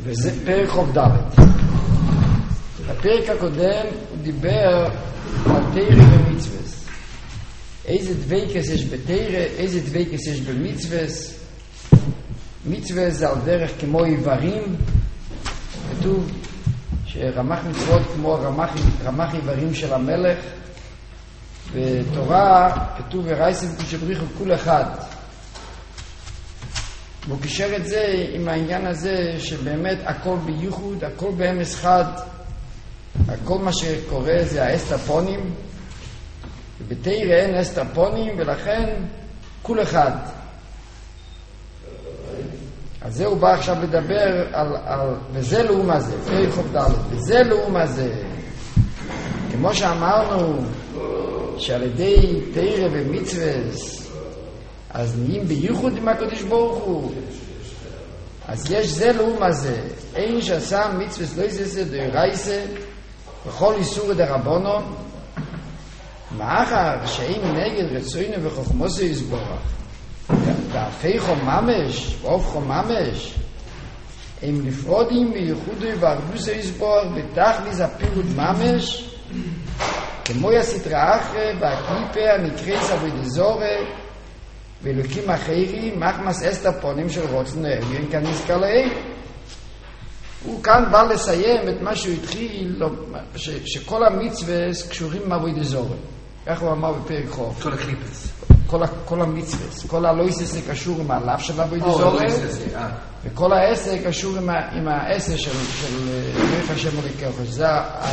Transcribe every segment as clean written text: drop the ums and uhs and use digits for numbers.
וזה פרק חוב ד'. בפרק הקודם הוא דיבר על תירה ומצווס. איזה דוויקס יש בתירה, איזה דוויקס יש במצווס. מצווס זה על דרך כמו איברים. כתוב שרמח מצוות כמו רמח איברים של המלך. בתורה כתוב ורייסם כשבריחו כל אחד. והוא קישר את זה עם העניין הזה שבאמת הכל בייחוד, הכל באמס חד, הכל מה שקורה זה האסטרפונים, ובתירה אין אסטרפונים ולכן כל אחד. אז זה הוא בא עכשיו לדבר על וזה לאום הזה, פרק חוב ד', וזה לאום הזה. כמו שאמרנו שעל ידי תירה ומצווס אז נהיים בייחוד עם הקדוש ברוך הוא. אז יש זה לאום הזה, אין שעשה מצווס לא יססה דרייסה וכל איסור דרבנון, מאחר שאין נגד רצוינו וחוכמוסו יסבורך והפכו ממש ואופכו ממש הם נפרודים בייחודו וארדוסו יסבורך בתכליס הפירוד ממש כמו הסדרה אחרי והקליפה הנקרס אבוידזורי ואלוקים אחרים מחמס אסטרפונים של רוצנו עליון כאן נזכר להם. הוא כאן בא לסיים את מה שהוא התחיל שכל המצווס קשורים עם אבוידזורי. איך הוא אמר בפרק חוב? כל הקליפס. כל המצווס. כל הלויסס קשור עם הלאו של אבוידזורי וכל העשר קשור עם העשר של מלך השם ולקח. זה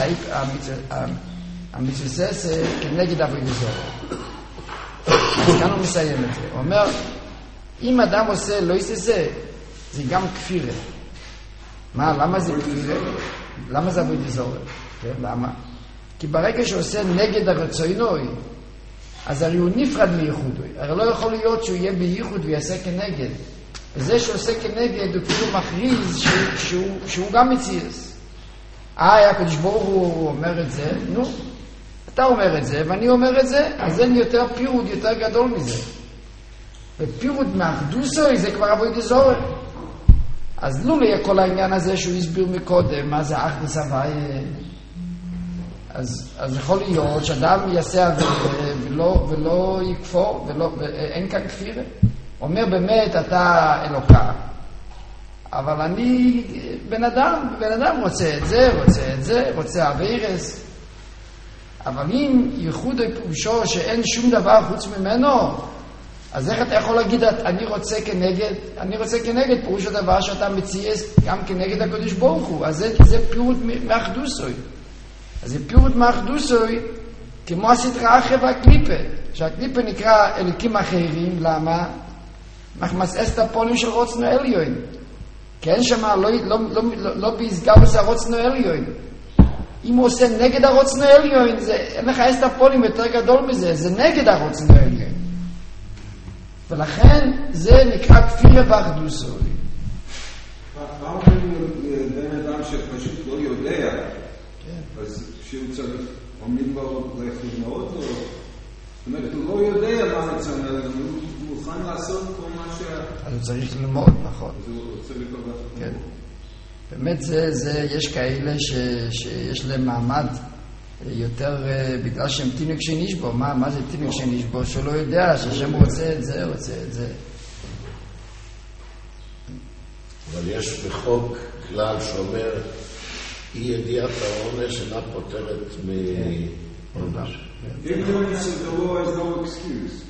המצווס כנגד אבוידזורי. אז כאן הוא מסיים את זה. הוא אומר, אם אדם עושה לא יססה, זה גם כפירה. מה, למה זה כפירה? למה זה אבוידזורי? למה? כי ברגע שעושה נגד הרצוינוי, אז הרי הוא נפרד מייחודוי. הרי לא יכול להיות שהוא יהיה בייחוד ויעשה כנגד. וזה שעושה כנגד הוא כאילו מכריז שהוא גם מציאס. הקדוש ברוך הוא אומר את זה, נו, אתה אומר את זה ואני אומר את זה, אז אין יותר פירוד יותר גדול מזה. ופירוד מאחדוסוי זה כבר אבוידזורי. אז לא יהיה כל העניין הזה שהוא הסביר מקודם, מה זה אחדוס הוויה. אז יכול להיות שאדם יעשה ולא יקפור, ואין כאן כפירה. אומר באמת אתה אלוקה. אבל אני בן אדם רוצה את זה, רוצה אבירס. אבל אם ייחוד פירושו שאין שום דבר חוץ ממנו, אז איך אתה יכול להגיד אני רוצה כנגד פירוש הדבר שאתה מציאס גם כנגד הקדוש ברוך הוא. אז זה פירוט מאחדוסוי. אז זה פירוט מאחדוסוי כמו הסדרה אחרי והקליפה, שהקליפה נקרא אלוקים אחרים. למה? מחמס אסטרפונים של רוצנו עליון, כי אין שמה לא ביסגר בזה רוצנו עליון. אם הוא עושה נגד הרוצנו עליון, אין לך אסטרפונים יותר גדול מזה, זה נגד הרוצנו עליון. ולכן זה נקרא כפירה ואחדוסוי. מה אומרים בן אדם שפשוט לא יודע, אז שהוא צריך, עומדים בו לחלמאות לו, זאת אומרת, הוא לא יודע מה רצון עליון, הוא מוכן לעשות כל מה אז הוא צריך ללמוד, נכון. אז הוא רוצה לקבל. כן. באמת יש כאלה שיש להם מעמד יותר בגלל שהם תינוק שנשבו. מה זה תינוק שנשבו? שהוא לא יודע שהשם רוצה את זה. אבל יש בחוק כלל שאומר אי ידיעת העונש אינה פותרת מעונש. Ignorance of the law is no excuse.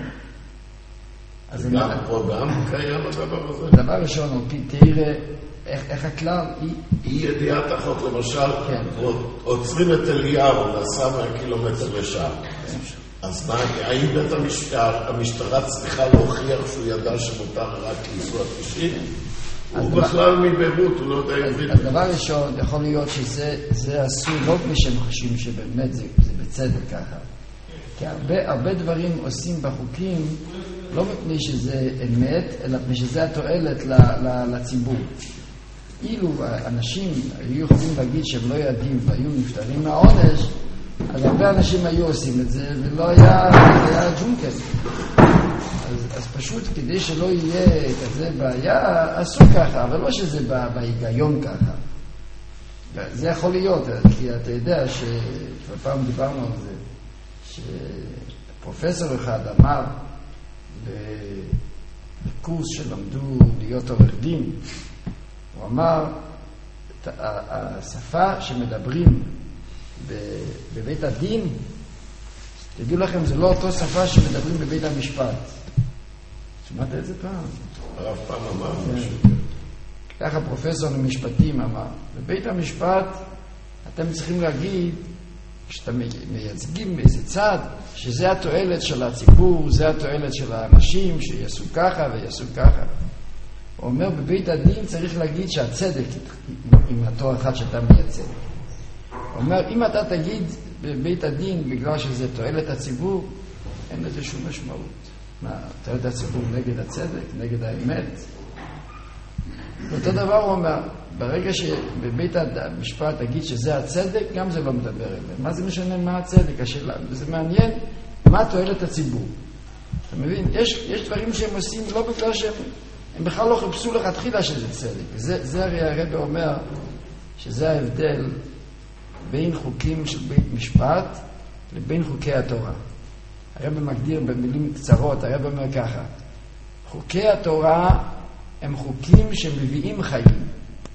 אז גם פה גם קיים הדבר הזה. דבר ראשון, על פי תירה, איך הכלל? אי ידיעת החוק, למשל, עוצרים את אליהו, נסע 100 קילומטר לשעה. אז מה, האם בית המשטרה צריכה להוכיח שהוא ידע שמותר רק לנסוע 90? הוא בכלל מביירות, הוא לא יודע עברית. הדבר ראשון, יכול להיות שזה עשוי לא מפני שהם חושבים שבאמת זה בצדק ככה. כי הרבה דברים עושים בחוקים לא מפני שזה אמת, אלא מפני שזה התועלת לציבור. אילו אנשים היו יכולים להגיד שהם לא יודעים והיו נפטרים מהעונש, אז הרבה אנשים היו עושים את זה ולא היה ג'ונקל. אז פשוט כדי שלא יהיה כזה בעיה, עשו ככה, אבל לא שזה בהיגיון ככה. זה יכול להיות, כי אתה יודע שכבר פעם דיברנו על זה, שפרופסור אחד אמר בקורס שלמדו להיות עורך דין, הוא אמר, השפה שמדברים בבית הדין, תדעו לכם, זה לא אותו שפה שמדברים בבית המשפט. שמעת את זה פעם? הרב פעם אמר משהו. ככה פרופסור למשפטים אמר, בבית המשפט אתם צריכים להגיד, כשאתם מייצגים באיזה צד, שזה התועלת של הציבור, זה התועלת של האנשים, שיעשו ככה ויעשו ככה. הוא אומר, בבית הדין צריך להגיד שהצדק עם אותו אחד שאתה מייצג. הוא אומר, אם אתה תגיד בבית הדין בגלל שזה תועלת הציבור, אין לזה שום משמעות. מה, תועלת הציבור נגד הצדק, נגד האמת? אותו דבר הוא אומר, ברגע שבבית המשפט תגיד שזה הצדק, גם זה לא מדבר אליהם. מה זה משנה מה הצדק? השאלה, וזה מעניין, מה תועלת הציבור? אתה מבין? יש דברים שהם עושים לא בגלל שהם בכלל לא חיפשו לכתחילה שזה צדק. זה הרי הרב אומר שזה ההבדל בין חוקים של בית משפט לבין חוקי התורה. הרב מגדיר במילים קצרות, הרב אומר ככה, חוקי התורה הם חוקים שמביאים חיים.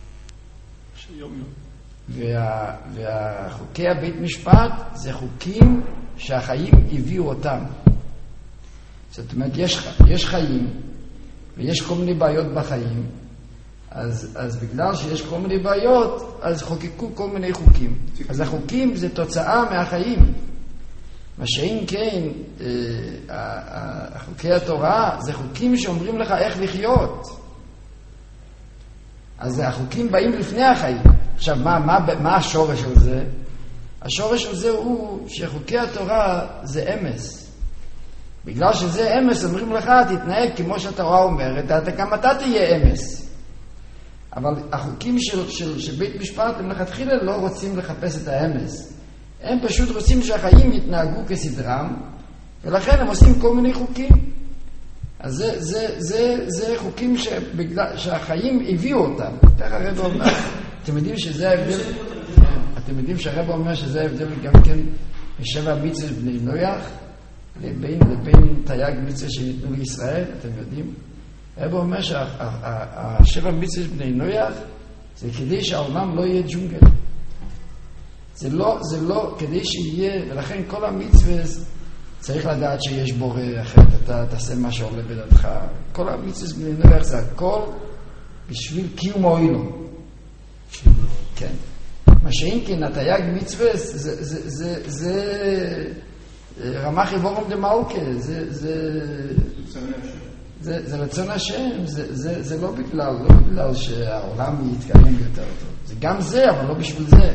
והחוקי הבית משפט זה חוקים שהחיים הביאו אותם. זאת אומרת, יש חיים ויש כל מיני בעיות בחיים, אז בגלל שיש כל מיני בעיות, אז חוקקו כל מיני חוקים. אז החוקים זה תוצאה מהחיים. מה שאין כן, חוקי התורה זה חוקים שאומרים לך איך לחיות. אז החוקים באים לפני החיים. עכשיו, מה השורש של זה? השורש של זה הוא שחוקי התורה זה אמס. בגלל שזה אמס, אומרים לך, תתנהג כמו שהתורה אומרת, גם אתה תהיה אמס. אבל החוקים של בית משפט, הם לכתחילה לא רוצים לחפש את האמס. הם פשוט רוצים שהחיים יתנהגו כסדרם, ולכן הם עושים כל מיני חוקים. אז זה חוקים שהחיים הביאו אותם. כך הרב אומר, אתם יודעים שזה ההבדל, אתם יודעים שהרב אומר שזה ההבדל גם כן משבע מצוות בני נוח, לבין תייג מצוות שניתנו לישראל, אתם יודעים? הרב אומר שהשבע מצוות בני נוח זה כדי שהעולם לא יהיה ג'ונגל. זה לא כדי שיהיה, ולכן כל המצוות צריך לדעת שיש בורא, אחרת אתה תעשה מה שעולה בדעתך. כל המצוות בני נוח זה הכל בשביל קיום הועילו. כן. מה שאין כן, התייג מצוות זה רמ"ח איבורום דמאוקה, זה רצון השם, זה לא בגלל שהעולם יתקיים יותר טוב. זה גם זה, אבל לא בשביל זה.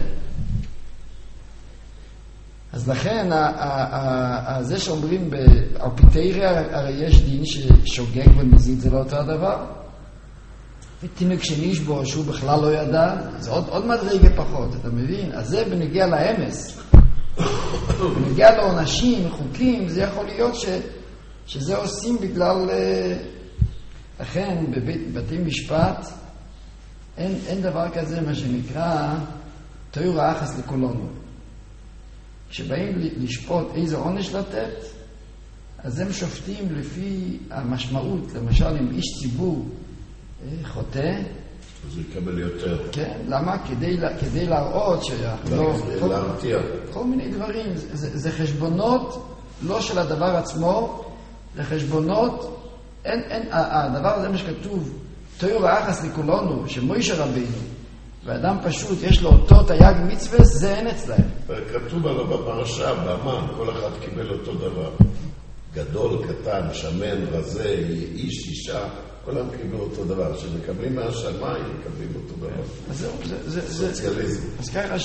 אז לכן, זה שאומרים, על פיתריה, הרי יש דין ששוגג ומזיד, זה לא אותו הדבר. ותינוק שניש בו, שהוא בכלל לא ידע, זה עוד מדרגה פחות, אתה מבין? אז זה בנגיע לאמס. בנגיע לעונשים, חוקים, זה יכול להיות שזה עושים בגלל... לכן, בבתי משפט, אין דבר כזה, מה שנקרא, תיאור היחס לכולנו. כשבאים לשפוט איזה עונש לתת, אז הם שופטים לפי המשמעות. למשל, אם איש ציבור חוטא, אז הוא יקבל יותר. כן, למה? כדי להראות להרתיע. כל מיני דברים. זה חשבונות לא של הדבר עצמו, זה חשבונות, הדבר הזה מה שכתוב, תיאור היחס לכולנו, שמוישה רבינו, ואדם פשוט, יש לו אותו תייג מצווה, זה אין אצלהם. כתוב עליו בפרשה, באמן, כל אחד קיבל אותו דבר. גדול, קטן, שמן, רזה, איש, אישה, כולם קיבלו אותו דבר. שמקבלים מהשמיים, מקבלים אותו דבר. אז זהו, סוציאליזם. אז ככה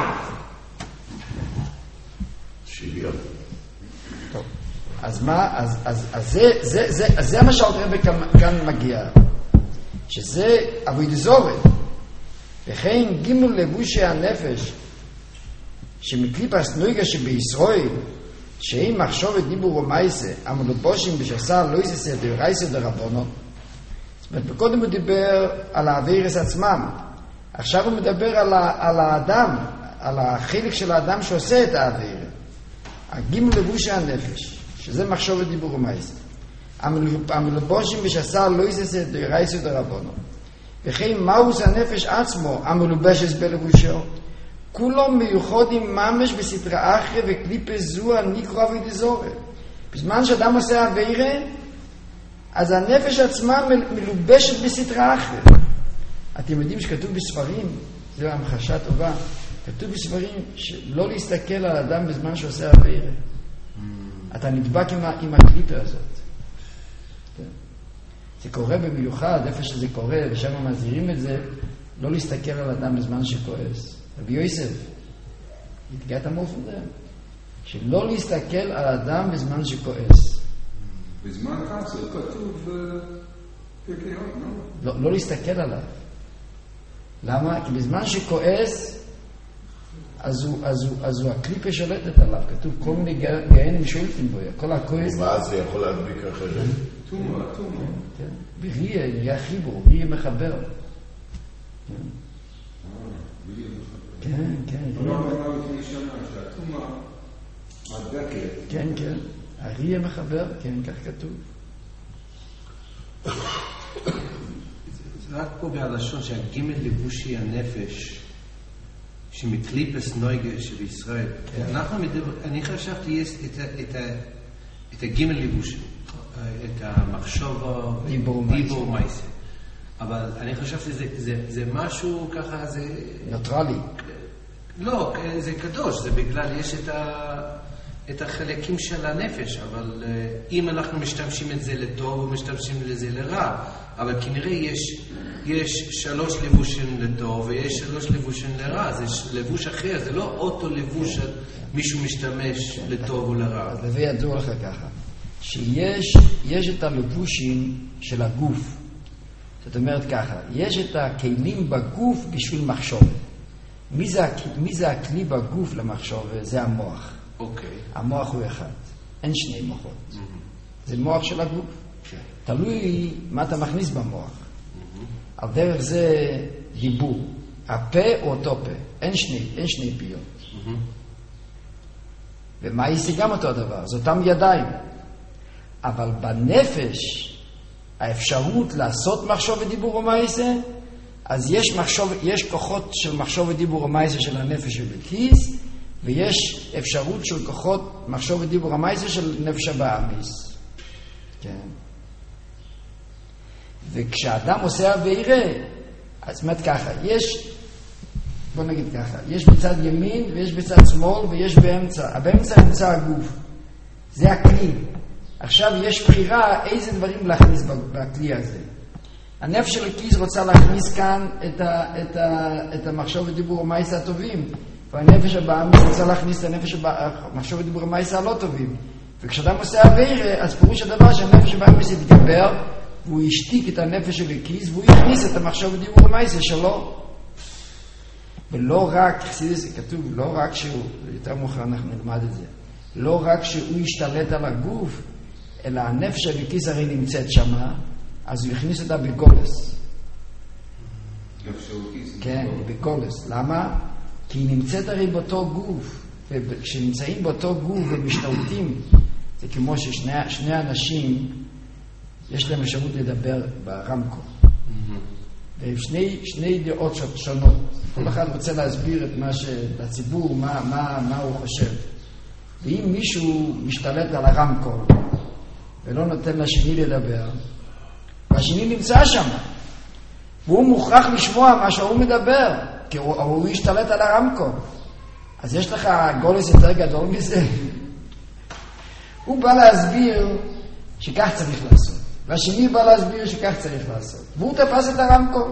שוויון. טוב. אז מה, אז זה מה שהרב כאן מגיע. שזה אבוי דזורת. וכן גימול לבושי הנפש שמקליפס נויגה שבישראל שאם מחשוב את דיבור ומייסה, המלובושים בשסה לא יססה דרייסה דרבונות. זאת אומרת, קודם הוא דיבר על האווירס עצמם. עכשיו הוא מדבר על האדם, על החלק של האדם שעושה את האוויר. הגימול לבושי הנפש, שזה מחשוב את דיבור ומייסה. המלובושים בשסה לא יססה דרייסה דרבונות. וכן מאוס הנפש עצמו, המלובשס בלבושו. כולם מיוחדים ממש בסתרה אחרי וקליפה זו הניקרו ודזורת. בזמן שאדם עושה עבירה, אז הנפש עצמה מלובשת בסתרה אחרי. אתם יודעים שכתוב בספרים, זו המחשה טובה, כתוב בספרים שלא להסתכל על אדם בזמן שעושה עבירה. אתה נדבק עם הקליפה הזאת. זה קורה במיוחד, איפה שזה קורה, ושם מזהירים את זה, לא להסתכל על אדם בזמן שכועס. רבי יוסף, התגע את המופן זה, שלא להסתכל על אדם בזמן שכועס. בזמן חצר כתוב פרקיות, לא? לא להסתכל עליו. למה? כי בזמן שכועס, אז הוא הקליפה שולטת עליו. כתוב כל מיני גאינים שולטים בו, כל הכועס. ואז זה יכול להדביק אחרת. תומה. בריה, נראה חיבור, בריה מחבר. כן. לא אמרנו לפני שנה שהתומה מדבקת. כן. הריה מחבר, כן, כך כתוב. זה רק פה בהלשון שהגימל לבושי הנפש שמקליפס נויגה שבישראל. אני חשבתי יש את הגימל לבושי, את המחשוב דיבור מייסה. אבל אני חושב שזה משהו ככה, זה... נוטרלי. לא, זה קדוש, זה בגלל יש את החלקים של הנפש, אבל אם אנחנו משתמשים את זה לטוב ומשתמשים לזה לרע, אבל כנראה יש 3 לבושים לטוב ויש 3 לבושים לרע, זה לבוש אחר, זה לא אותו לבוש מישהו משתמש לטוב או לרע. אז לזה ידעו לך ככה, שיש את הלבושים של הגוף. זאת אומרת ככה, יש את הכלים בגוף בשביל מחשוב. מי זה הכלי בגוף למחשוב? זה המוח. אוקיי. המוח הוא אחד. אין שני מוחות. זה מוח של הגוף. תלוי מה אתה מכניס במוח. על דרך זה דיבור. הפה או אותו פה. אין שני פיות. ומה יעשה גם אותו הדבר? זה אותם ידיים. אבל בנפש, האפשרות לעשות מחשוב ודיבור ומעשה, אז יש כוחות של מחשוב ודיבור ומעשה של הנפש שבכיס, ויש אפשרות של כוחות מחשוב ודיבור ומעשה של נפש הבאמיס. כן. וכשאדם עושה עבירה, אז זאת ככה, בוא נגיד ככה, יש בצד ימין ויש בצד שמאל ויש באמצע. באמצע נמצא הגוף. זה הכלי. עכשיו יש בחירה איזה דברים להכניס בכלי הזה. הנפש של הכיס רוצה להכניס כאן את המחשוב ודיבור ומעשה הטובים, והנפש הבאמיס רוצה להכניס את הנפש המחשוב ודיבור ומעשה הלא טובים. וכשאדם עושה עבירה, אז פירוש הדבר שהנפש הבאמיס יתגבר, והוא ישתיק את הנפש של הכיס, והוא יכניס את המחשוב ודיבור ומעשה שלו. ולא רק, כתוב, לא רק שהוא, יותר מאוחר אנחנו נלמד את זה, לא רק שהוא ישתלט על הגוף, אלא הנפש של הכיס הרי נמצאת שמה, אז הוא יכניס אותה בגולס. כן, בגולס. למה? כי היא נמצאת הרי באותו גוף, וכשנמצאים באותו גוף ומשתלטים, זה כמו ששני אנשים, יש להם אפשרות לדבר ברמקול. והם שני דעות שונות. כל אחד רוצה להסביר את מה לציבור, מה הוא חושב. ואם מישהו משתלט על הרמקול, ולא נותן לשני לדבר, והשני נמצא שם, והוא מוכרח לשמוע מה שהוא מדבר, כי הוא ישתלט על הרמקול. אז יש לך גולס יותר גדול מזה. הוא בא להסביר שכך צריך לעשות, והשני בא להסביר שכך צריך לעשות, והוא תפס את הרמקול.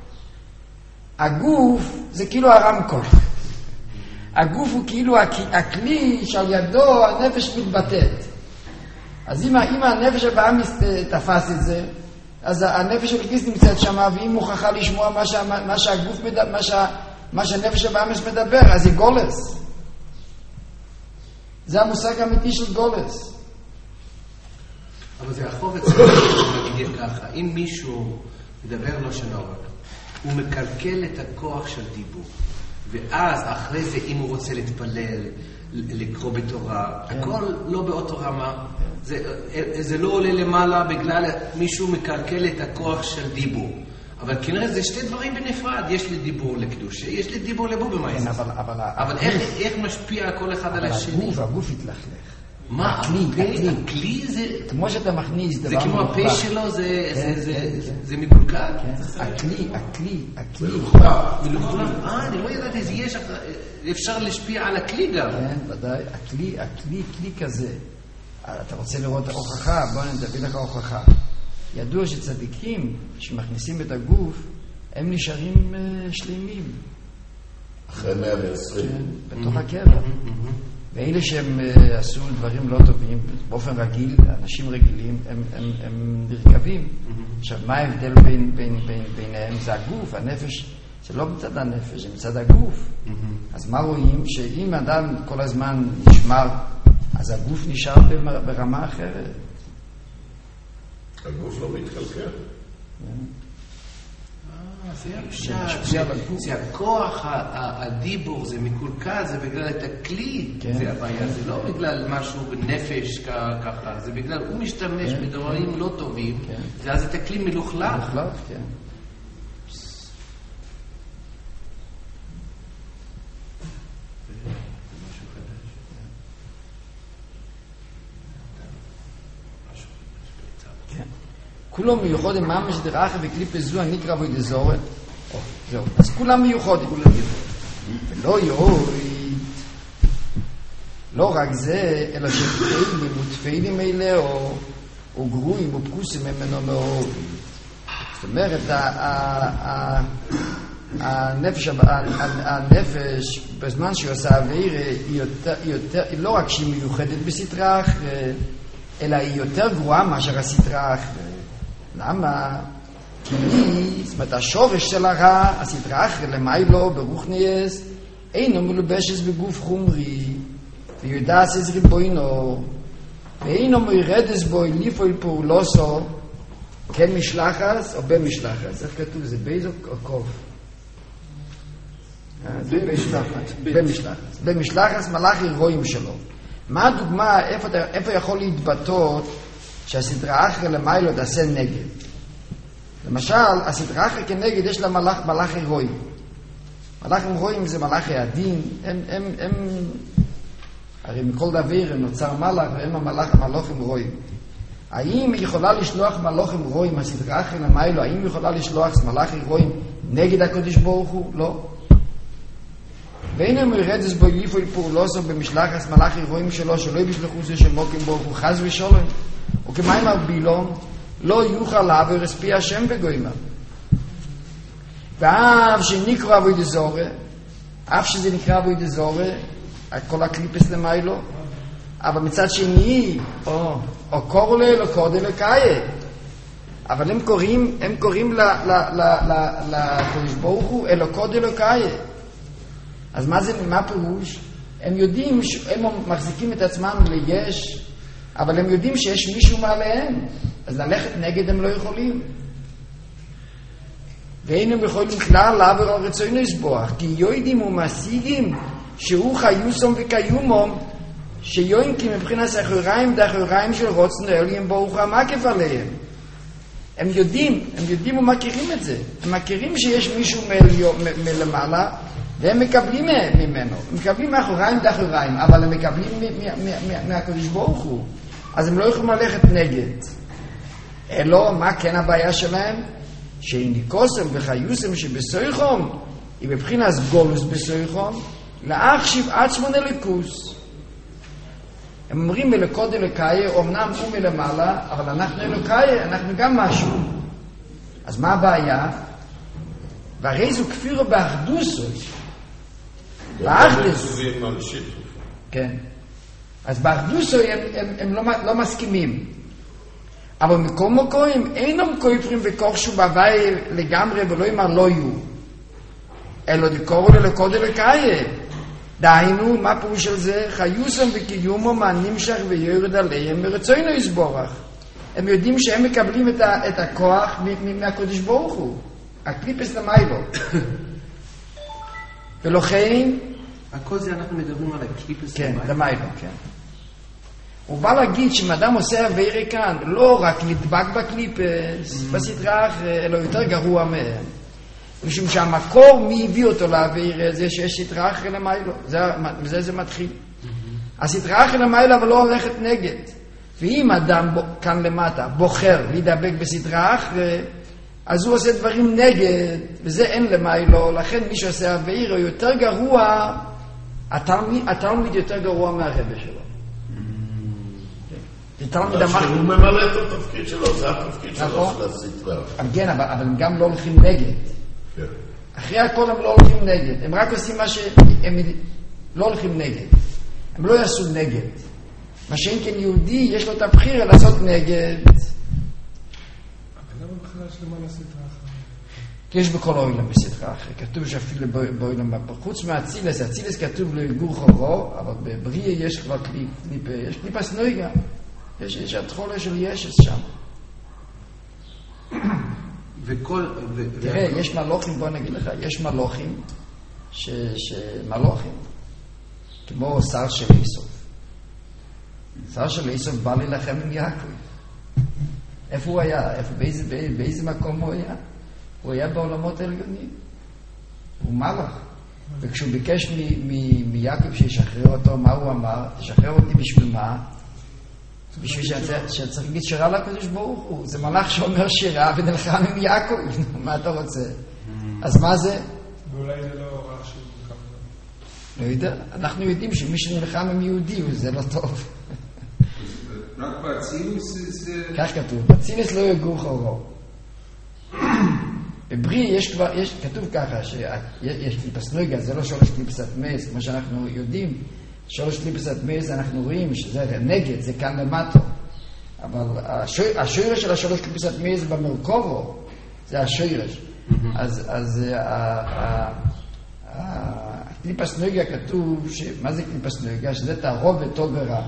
הגוף זה כאילו הרמקול. הגוף הוא כאילו הכלי שעל ידו הנפש מתבטאת. אז אם הנפש הבאמיס תפס את זה, אז הנפש של הכיס נמצאת שם, והיא מוכרחה לשמוע מה שהגוף מה שהנפש הבאמיס מדבר, אז היא גולס. זה המושג האמיתי של גולס. אבל זה החוב אצלנו, נגיד ככה, אם מישהו מדבר לא שנורא, הוא מקלקל את הכוח של דיבור, ואז אחרי זה אם הוא רוצה להתפלל, לקרוא בתורה, הכל לא באותו רמה, זה לא עולה למעלה בגלל מישהו מקלקל את הכוח של דיבור. אבל כנראה זה שתי דברים בנפרד, יש לי דיבור לקדושה, יש לי דיבור לבוא במייס. אבל איך משפיע כל אחד על השני? הגוף יתלכלך. מה? הכלי זה... כמו שאתה מכניס דבר... זה כמו הפה שלו, זה מקולקל? הכלי. מלוכלך. אני לא ידעתי, אפשר להשפיע על הכלי גם. כן, ודאי. כלי כזה. אתה רוצה לראות ההוכחה? בוא נדבר לך ההוכחה. ידוע שצדיקים שמכניסים את הגוף, הם נשארים שלמים. אחרי 120. כן, בתוך הקבע. ואלה שהם עשו דברים לא טובים, באופן רגיל, אנשים רגילים, הם נרכבים. עכשיו, מה ההבדל ביניהם? זה הגוף, הנפש, זה לא מצד הנפש, זה מצד הגוף. אז מה רואים? שאם אדם כל הזמן נשמר, אז הגוף נשאר ברמה אחרת. הגוף לא מתקלקל. זה הפשט, זה הכוח, הדיבור, זה מקולקל, זה בגלל את הכלי, זה הבעיה, זה לא בגלל משהו בנפש ככה, זה בגלל הוא משתמש בדברים לא טובים, ואז את הכלי מלוכלך. מלוכלך, כן. כולם מיוחדים ממש דרכה וקליפה זו הנקרא ודזורת. זהו. אז כולם מיוחדים. ולא יוריד. לא רק זה, אלא שתפעילים ותפעילים אלה או גרועים או פקוסים ממנו מאוד. זאת אומרת, הנפש בזמן שהיא עושה אוויר היא לא רק שהיא מיוחדת בסתרה אחרת, אלא היא יותר גרועה מאשר הסתרה אחרת. למה? כי זאת אומרת, השורש של הרע, הסתרה אחרת למיילו ברוכניאס, אינו מלובשת בגוף חומרי, ויודעס איז ריבוינו, ואינו מירדס בו ליפול פעולוסו, כן משלחס או במשלחס. איך כתוב? זה בייז או קוף? במשלחס. במשלחס מלאך אירועים שלו. מה הדוגמה, איפה יכול להתבטאות שהסדרה אחרי למיילו תעשה נגד? למשל, הסדרה אחרי כנגד יש לה מלאך אירועים. מלאך אירועים זה מלאכי הדין, הם הרי מכל דבר נוצר מלאך והם המלאכים רואים. האם היא יכולה לשלוח מלאכים רואים, הסדרה אחרי למיילו, האם היא יכולה לשלוח מלאכים רואים נגד הקדוש ברוך הוא? לא. ואינם ירדס בו ליפול פעולוסו במשלחס מלאכי רואים שלו, שלא ישלחו זה שמוקים ברוך הוא חס ושולם. וכמים הרבילום, לא יוכל לעבור הספיע השם בגוימה. ואף שנקרא אבוי דזורה, אף שזה נקרא אבוי דזורה, כל הקליפס למיילו, אבל מצד שני, או קורלה, לא קורדה לקאיה. אבל הם קוראים לקדוש ברוך הוא, אלו קורדה לקאיה. אז מה פירוש? הם יודעים, הם מחזיקים את עצמם ליש, אבל הם יודעים שיש מישהו מעליהם, אז ללכת נגד הם לא יכולים. ואין הם יכולים כלל לעבור על רצונו לסבוח, כי יוידים ומשיגים שהוא חיוסום וקיומום, שיוינקים מבחינת אחוריים דאחוריים של רוצן אלוהים ברוך המקף עליהם. הם יודעים ומכירים את זה. הם מכירים שיש מישהו מלמעלה, והם מקבלים ממנו. הם מקבלים מאחוריים דאחוריים, אבל הם מקבלים מהקדוש ברוך הוא. אז הם לא יכולים ללכת נגד. אלא, מה כן הבעיה שלהם? שאיניקוסם וחיוסם שבסויחום, היא בבחינת גולוס בסויחום, להחשיב עצמו נליקוס. הם אומרים אלוקות אלוקאי, אמנם הוא מלמעלה, אבל אנחנו אלוקאי, אנחנו גם משהו. אז מה הבעיה? והרי זו כפירו באחדוסו. באחדוסו. כן. אז באחדוסו הם לא מסכימים. אבל מקום מקוים אינם כופרים וכוחשו בהווי לגמרי ולא אמר לא יהיו. אלא דקורו ללוקות אלוקאי. דהיינו, מה פירוש של זה? חיוסם וקיומו נמשך ויורד עליהם מרצונו יסבורך. הם יודעים שהם מקבלים את הכוח מהקדוש ברוך הוא. הקליפס למיילו. ולכן... הכל זה אנחנו מדברים על הקליפס למיילו. כן, למיילו, כן. הוא בא להגיד שאם אדם עושה עבירה כאן, לא רק נדבק בקליפס, בסדרה אחרת, אלא יותר גרוע מהם. משום שהמקור מי הביא אותו לעבירה זה שיש סדרה אחרת למיילו. מזה זה מתחיל. הסדרה אחרת למיילו אבל לא הולכת נגד. ואם אדם כאן למטה בוחר להידבק בסדרה אחרת, אז הוא עושה דברים נגד, וזה אין למיילו. לכן מי שעושה עבירה הוא יותר גרוע, התלמיד יותר גרוע מהרבא שלו. הוא ממלא את התפקיד שלו, זה התפקיד שלו של הסדרה. כן, אבל הם גם לא הולכים נגד. אחרי הכל הם לא הולכים נגד. הם רק עושים מה שהם לא הולכים נגד. הם לא יעשו נגד. מה שאין כן יהודי, יש לו את הבחירה לעשות נגד. אבל למה בכלל יש למה לסדרה אחרת? יש בכל העולם בסדרה אחרת. כתוב שאפילו בעולם, חוץ מהצילס, הצילס כתוב לגור חורו, אבל בבריא יש כבר קליפה, יש קליפה סנויגה. יש התחולה של ישס שם. תראה, יש מלוכים, בוא נגיד לך, יש מלוכים, מלוכים, כמו שר של איסוף. שר של איסוף בא להילחם עם יעקב. איפה הוא היה? באיזה מקום הוא היה? הוא היה בעולמות העליונים. הוא מלאך. וכשהוא ביקש מיעקב שישחרר אותו, מה הוא אמר? תשחרר אותי בשביל מה? בשביל שצריך להגיד שירה לקדוש ברוך הוא. זה מלאך שאומר שירה ונלחם עם יעקב. מה אתה רוצה? אז מה זה? ואולי זה לא רע שהוא נלחם. לא יודע. אנחנו יודעים שמי שנלחם עם יהודי זה לא טוב. רק באצילוס זה... כך כתוב. באצילוס לא יגור חורו. בבריא כתוב ככה שיש קליפס נויגה, זה לא שורש קליפסת מס, כמו שאנחנו יודעים. שורש קליפסת מס אנחנו רואים שזה נגד, זה כאן למטו. אבל השורש של השורש קליפסת מס במרכובו, זה השורש. אז הקליפס נויגה כתוב, מה זה קליפס נויגה? שזה תערובת טוב ורע.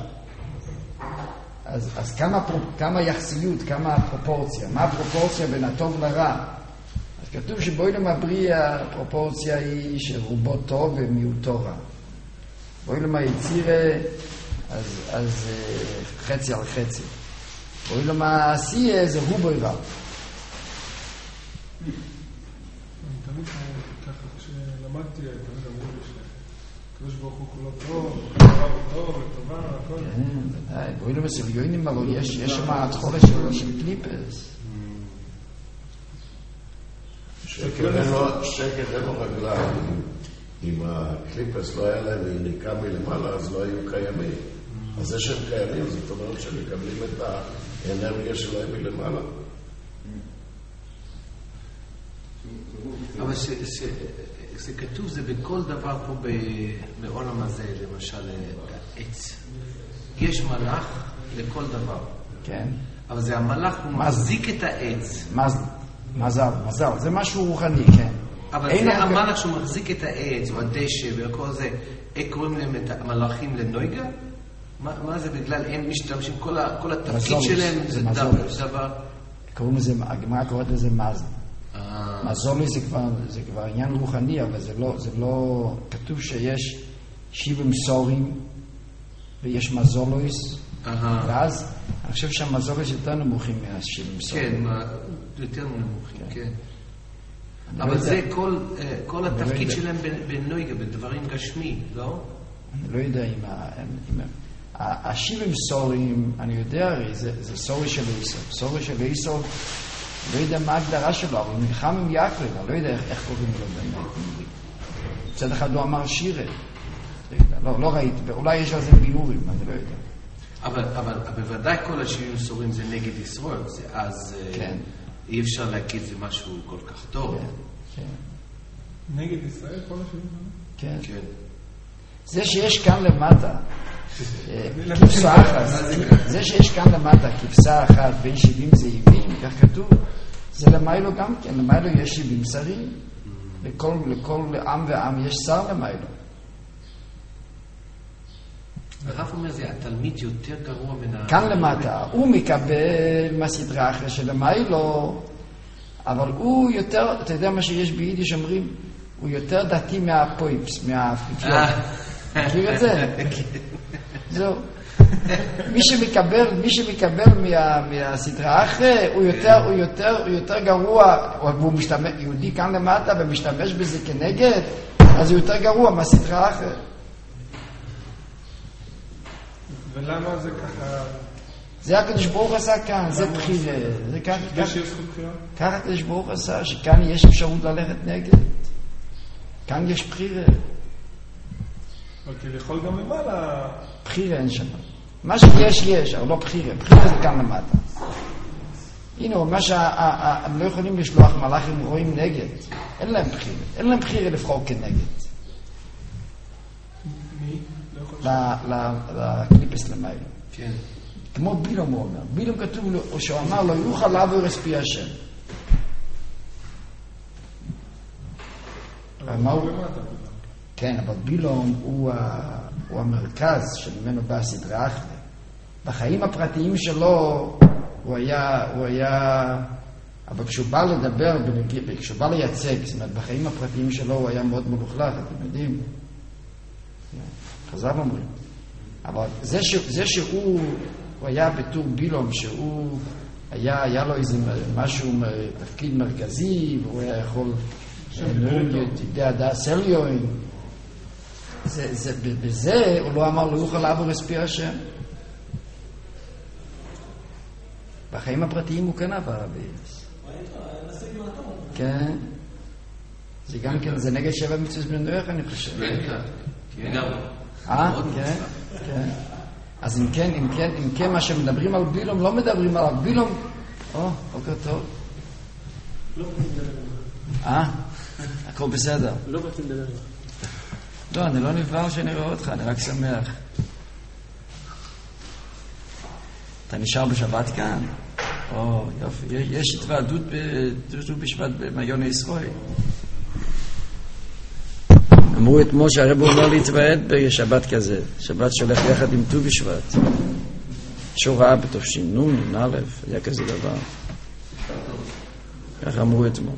אז כמה יחסיות, כמה פרופורציה? מה הפרופורציה בין הטוב לרע? אז כתוב שבאוילם הבריא הפרופורציה היא שרובו טוב ומיעוטו רע. באוילם היצירה, אז חצי על חצי. באוילם העשייה זה רובו רע. אני תמיד ככה, כשלמדתי, תמיד אמרו לי שקדוש ברוך הוא כולו טוב, כולו טוב, לטובה, הכל. כן, ודאי. באוילם הסביונים, אבל יש שם התחולה של קליפס. שקר אין לו רגליים. אם הקליפס לא היה להם יניקה מלמעלה, אז לא היו קיימים. אז זה שהם קיימים, זאת אומרת שהם מקבלים את האנרגיה שלהם מלמעלה. אבל זה כתוב, זה בכל דבר פה בעולם הזה, למשל עץ. יש מלאך לכל דבר. כן. אבל זה המלאך, הוא מחזיק את העץ. מזל, זה משהו רוחני, כן. אבל זה המלאך שהוא מחזיק את העץ, או הדשא, וכל זה, איך קוראים להם את המלאכים לנויגה? מה זה בגלל הם משתמשים, כל התפקיד שלהם זה דבר? קוראים לזה, הגמרא קוראת לזה מזל. מזולי זה כבר עניין רוחני, אבל זה לא, כתוב שיש 7 סורים, ויש מזולויס, ואז אני חושב שהמזולויס יותר נמוכים מה-7 סורים. כן, יותר נמוכים, כן. אבל זה כל התפקיד שלהם בנויגה, בדברים גשמי, לא? אני לא יודע אם ה-7 סורים, אני יודע הרי, זה סורי של איסוף. סורי של איסוף, לא יודע מה ההגדרה שלו, אבל הוא נלחם עם יעקב, אני לא יודע איך קוראים לו באמת. מצד אחד הוא אמר שירה. לא ראיתי, אולי יש על זה ביורים, אני לא יודע. אבל בוודאי כל ה-7 סורים זה נגד ישראל, אז אי אפשר להגיד זה משהו כל כך טוב. נגד ישראל כל ה-7 סורים? כן. זה שיש כאן למטה, כבשה אחת, זה שיש כאן למטה כבשה אחת בין 70 זאבים, כך כתוב, זה למיילו גם כן, למיילו יש 70 שרים, לכל עם ועם יש שר למיילו. הרב אומר זה, התלמיד יותר גרוע מן כאן למטה, הוא מקבל מהסדרה אחרי שלמיילו, אבל הוא יותר, אתה יודע מה שיש ביידיש אומרים, הוא יותר דתי מהפויפס, מהאפיפיון. מכיר את זה? זהו. מי שמקבל מהסדרה אחרי, הוא יותר גרוע, והוא משתמש, יהודי כאן למטה ומשתמש בזה כנגד, אז הוא יותר גרוע מהסדרה אחרי. ולמה זה ככה? זה הקדוש ברוך עשה כאן, זה בחירה. יש זכות בחירה? ככה הקדוש ברוך עשה, שכאן יש אפשרות ללכת נגד. כאן יש בחירה. אבל כביכול גם למעלה... בחירה אין שם. מה שיש, אבל לא בחירה. בחירה זה כאן למטה. הנה, מה שהם לא יכולים לשלוח מלאכים רואים נגד. אין להם בחירה. אין להם בחירה לבחור כנגד. מי? לקליפס למייל. כן. כמו בילום הוא אומר. בילום כתוב לו, או שהוא אמר לו, יוכל לעבור אספי השם. אבל הוא למטה. כן, אבל בילום הוא המרכז שממנו בא הסדרה אחרי. בחיים הפרטיים שלו הוא היה, אבל כשהוא בא לדבר, כשהוא בא לייצג, זאת אומרת, בחיים הפרטיים שלו הוא היה מאוד מלוכלך, אתם יודעים. חזר אומרים. אבל זה שהוא היה בתור בילום, שהוא היה לו איזה משהו, תפקיד מרכזי, והוא היה יכול סליון. בזה הוא לא אמר לא יוכל לעבור אספי השם. בחיים הפרטיים הוא כן עבר כן. זה גם כן, זה נגד 7 מצוות בני נוח, אני חושב. כן. אז אם כן מה שמדברים על בילום, לא מדברים על בילום. בוקר טוב. הכל בסדר. לא באתי לדבר. לא, אני לא נבהל שאני רואה אותך, אני רק שמח. אתה נשאר בשבת כאן? יופי. יש התוועדות בשבת במעיון ישראל. אמרו אתמול שהרב אומר להתוועד בשבת כזה. שבת שהולך יחד עם ט"ו בשבט. שורה בתש"ן, א', היה כזה דבר. ככה אמרו אתמול.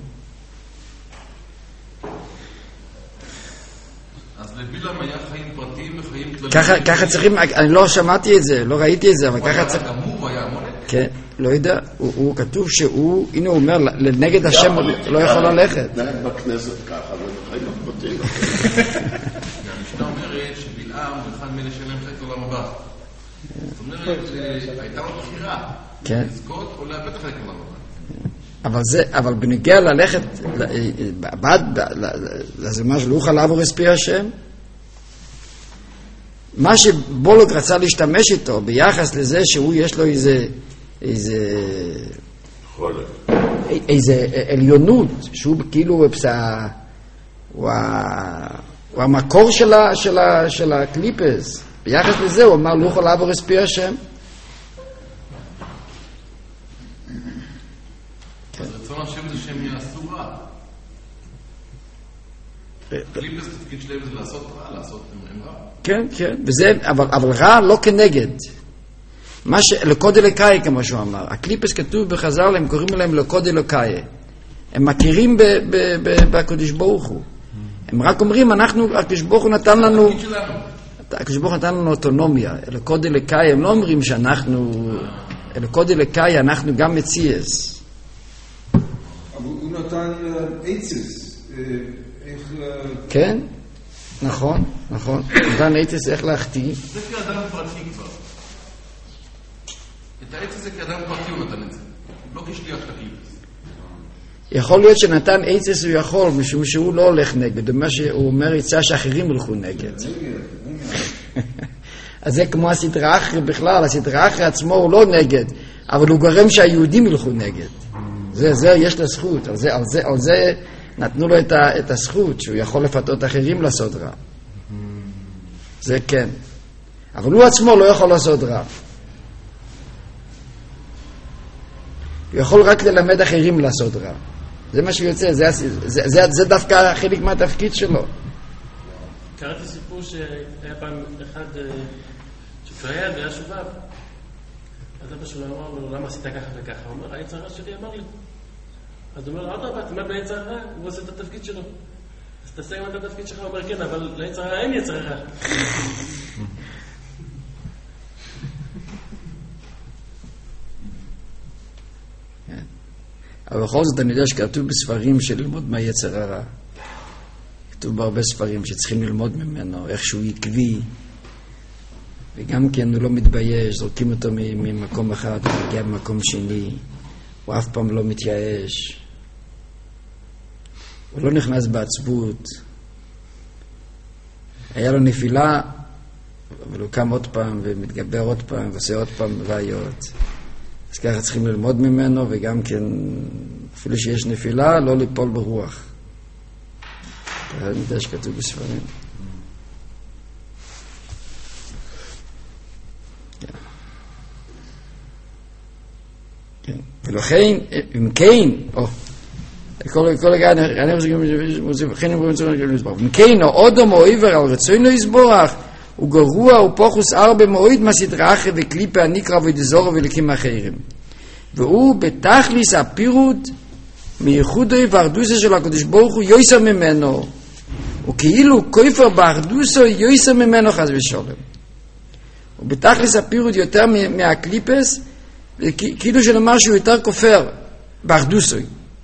אז לבילם היה חיים פרטיים וחיים כלליים. ככה צריכים, אני לא שמעתי את זה, לא ראיתי את זה, אבל ככה צריך... גם הוא היה מולק? כן, לא יודע, הוא כתוב שהוא, הנה הוא אומר, נגד השם לא יכול ללכת. נגד בכנסת ככה, ובחיים הפרטיים. המשנה אומרת שבלעם הוא אחד מאלה שאין להם חלק לעולם הבא. זאת אומרת, הייתה לו בחירה. לזכות או לאבד חלק לעולם הבא. אבל בנגיע ללכת, זה מה שלא יוכל לעבור אספי השם, מה שבולוג רצה להשתמש איתו ביחס לזה שהוא יש לו איזה עליונות, שהוא כאילו הוא המקור של הקליפס, ביחס לזה הוא אמר לא יוכל לעבור אספי השם. אז רצון השם זה שהם יעשו רע. קליפס תפקיד שלהם זה לעשות רע, לעשות רע. כן, וזה, אבל רע לא כנגד. לקוד אלוקאי, כמו שהוא אמר. הקליפס כתוב בחז"ל, הם קוראים להם לקוד אלוקאי. הם מכירים בקדוש ברוך הוא. הם רק אומרים, הקדוש ברוך הוא נתן לנו... הקדוש ברוך הוא נתן לנו אוטונומיה. לקוד אלוקאי, הם לא אומרים שאנחנו... לקוד אלוקאי, אנחנו גם מציאס. אבל הוא נתן עצס. כן, נכון. נתן עצס איך להחטיא. זה כאדם פרטי כבר. את העצס זה כאדם פרטי הוא נתן את זה. לא כשליח לקליפס. יכול להיות שנתן עצס הוא יכול, משום שהוא לא הולך נגד. ומה שהוא אומר יצא שאחרים הולכו נגד. אז זה כמו הסדרה אחרי בכלל. הסדרה אחרי עצמו הוא לא נגד, אבל הוא גורם שהיהודים ילכו נגד. זה יש לו זכות. על זה נתנו לו את הזכות, שהוא יכול לפתות אחרים לעשות רע. זה כן. אבל הוא עצמו לא יכול לעשות רע. הוא יכול רק ללמד אחרים לעשות רע. זה מה שהוא יוצא, זה דווקא חלק מהתפקיד שלו. קראתי סיפור שהיה פעם אחד כשהוא היה שובב. אז אבא שלו אמר לו, למה עשית ככה וככה? הוא אומר, היצר הרע שלי אמר לי. אז הוא אומר, אדרבה, תלמד ביצר הרע, הוא עושה את התפקיד שלו. אז תעשה גם את התפקיד שלך, הוא אומר, כן, אבל ליצר הרע אין יצר הרע. אבל בכל זאת אני יודע שכתוב בספרים של ללמוד מהיצר הרע. כתוב בהרבה ספרים שצריכים ללמוד ממנו, איך שהוא עקבי, וגם כן הוא לא מתבייש, זורקים אותו ממקום אחד, הוא מגיע במקום שני, הוא אף פעם לא מתייאש, הוא לא נכנס בעצבות, היה לו נפילה, אבל הוא קם עוד פעם ומתגבר עוד פעם ועושה עוד פעם בעיות. אז ככה צריכים ללמוד ממנו, וגם כן, אפילו שיש נפילה, לא ליפול ברוח. אני יודע שכתוב בספרים. כן. ולכן, אם כן, כל הגע, אני אם כן, אודום או עיוור על רצונו יסבורך, הוא גרוע, הוא פוחוס ארבע מועיד מסדרה אחרי וקליפה הנקרא ודזורו ולקים אחרים. והוא בתכליס הפירוט מייחודוי וארדוסו של הקדוש ברוך הוא יויסר ממנו. וכאילו כופר בארדוסו יויסר ממנו חס ושלום. ובתכליס הפירוט יותר מהקליפס, כאילו שנאמר שהוא יותר כופר בארדוסוי.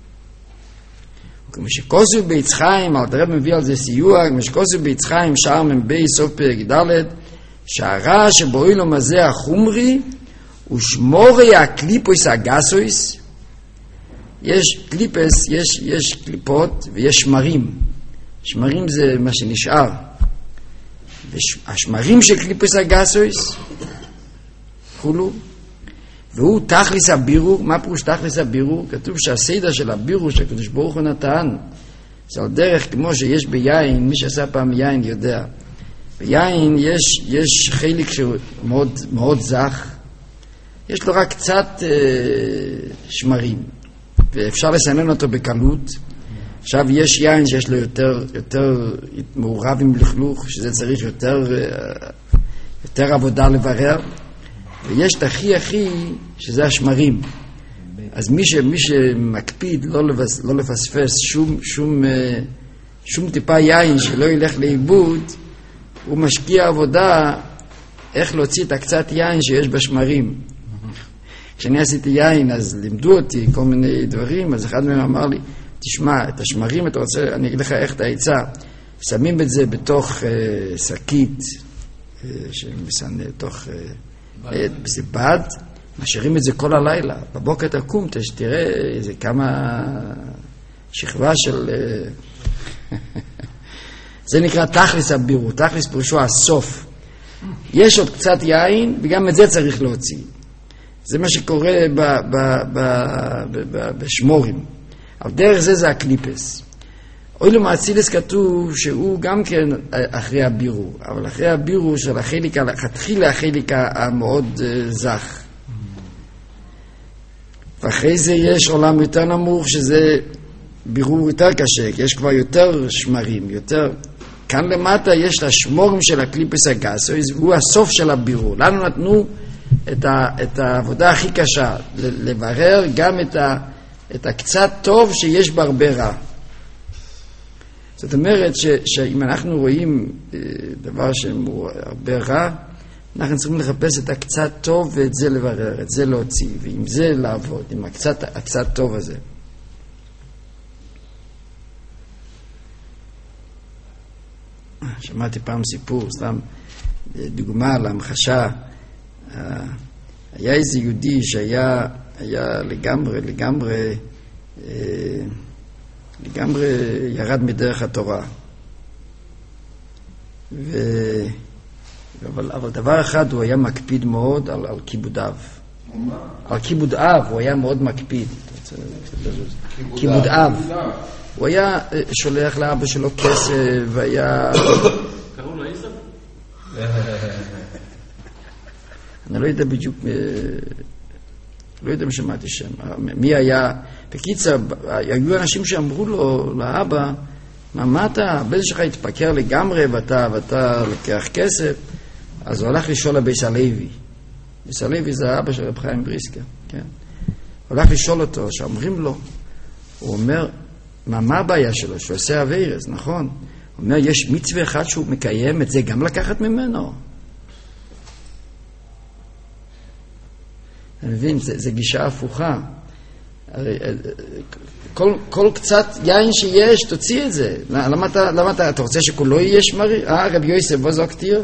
כמו שקוסו ביצחיים, אל תראה מביא על זה סיוע, כמו שקוסו ביצחיים שער מ"ב סוף פרק ד' שהרע שבאוילום הזה החומרי הוא שמורי הקליפוס הגסויס. יש קליפס, יש קליפות ויש שמרים. שמרים זה מה שנשאר. השמרים של קליפוס הגסויס כולו, והוא תכליס הבירור. מה פירוש תכליס הבירור? כתוב שהסדר של הבירור שהקדוש ברוך הוא נתן זה על דרך כמו שיש ביין, מי שעשה פעם יין יודע, ביין יש חלק שהוא מאוד, מאוד זך, יש לו רק קצת שמרים ואפשר לסנן אותו בקלות. עכשיו יש יין שיש לו יותר מעורב עם לכלוך, שזה צריך יותר עבודה לברר, ויש את הכי שזה השמרים. אז מי שמקפיד לא לפספס שום טיפה יין שלא ילך לאיבוד, הוא משקיע עבודה איך להוציא את הקצת יין שיש בשמרים. כשאני עשיתי יין אז לימדו אותי כל מיני דברים, אז אחד מהם אמר לי, תשמע, את השמרים אתה רוצה, אני אגיד לך איך את העצה, שמים את זה בתוך שקית שמסנן, בתוך בד, משאירים את זה כל הלילה, בבוקר תקום, תראה איזה כמה שכבה של זה נקרא תכלס הבירור. תכלס פירושו הסוף. יש עוד קצת יין וגם את זה צריך להוציא. זה מה שקורה בשמורים. על דרך זה הקליפס. אוי למאצילס כתוב שהוא גם כן אחרי הבירור, אבל אחרי הבירור של החלק, התחילה החלק המאוד זך. ואחרי זה יש עולם יותר נמוך שזה בירור יותר קשה, כי יש כבר יותר שמרים, יותר. כאן למטה יש את השמורים של הקליפס הגס, הוא הסוף של הבירור. לנו נתנו את העבודה הכי קשה, לברר גם את הקצת טוב שיש בהרבה רע. זאת אומרת שאם אנחנו רואים דבר שהוא הרבה רע, אנחנו צריכים לחפש את הקצת טוב ואת זה לברר, את זה להוציא, ועם זה לעבוד, עם הקצת טוב הזה. שמעתי פעם סיפור, סתם דוגמה להמחשה. היה איזה יהודי שהיה לגמרי ירד מדרך התורה. אבל דבר אחד, הוא היה מקפיד מאוד על כיבודיו. על כיבוד אב, הוא היה מאוד מקפיד. כיבוד אב. הוא היה שולח לאבא שלו כסף, והיה... קראו לו איסר? אני לא יודע בדיוק, לא יודע אם שמעתי שם. מי היה... בקיצר, היו אנשים שאמרו לו, לאבא, מה אתה, הבן שלך התפקר לגמרי, ואתה לקח כסף. אז הוא הלך לשאול לביס הלוי. ביס הלוי זה אבא של רב חיים בריסקר, כן? הוא הלך לשאול אותו, שאומרים לו, הוא אומר, מה הבעיה שלו? שהוא עושה אביירס, נכון? הוא אומר, יש מצווה אחד שהוא מקיים, את זה גם לקחת ממנו. אני מבין, זה גישה הפוכה. כל קצת יין שיש, תוציא את זה. למה אתה רוצה שכולו יהיה שמרי? רבי יוסף, בוא זו כתיר?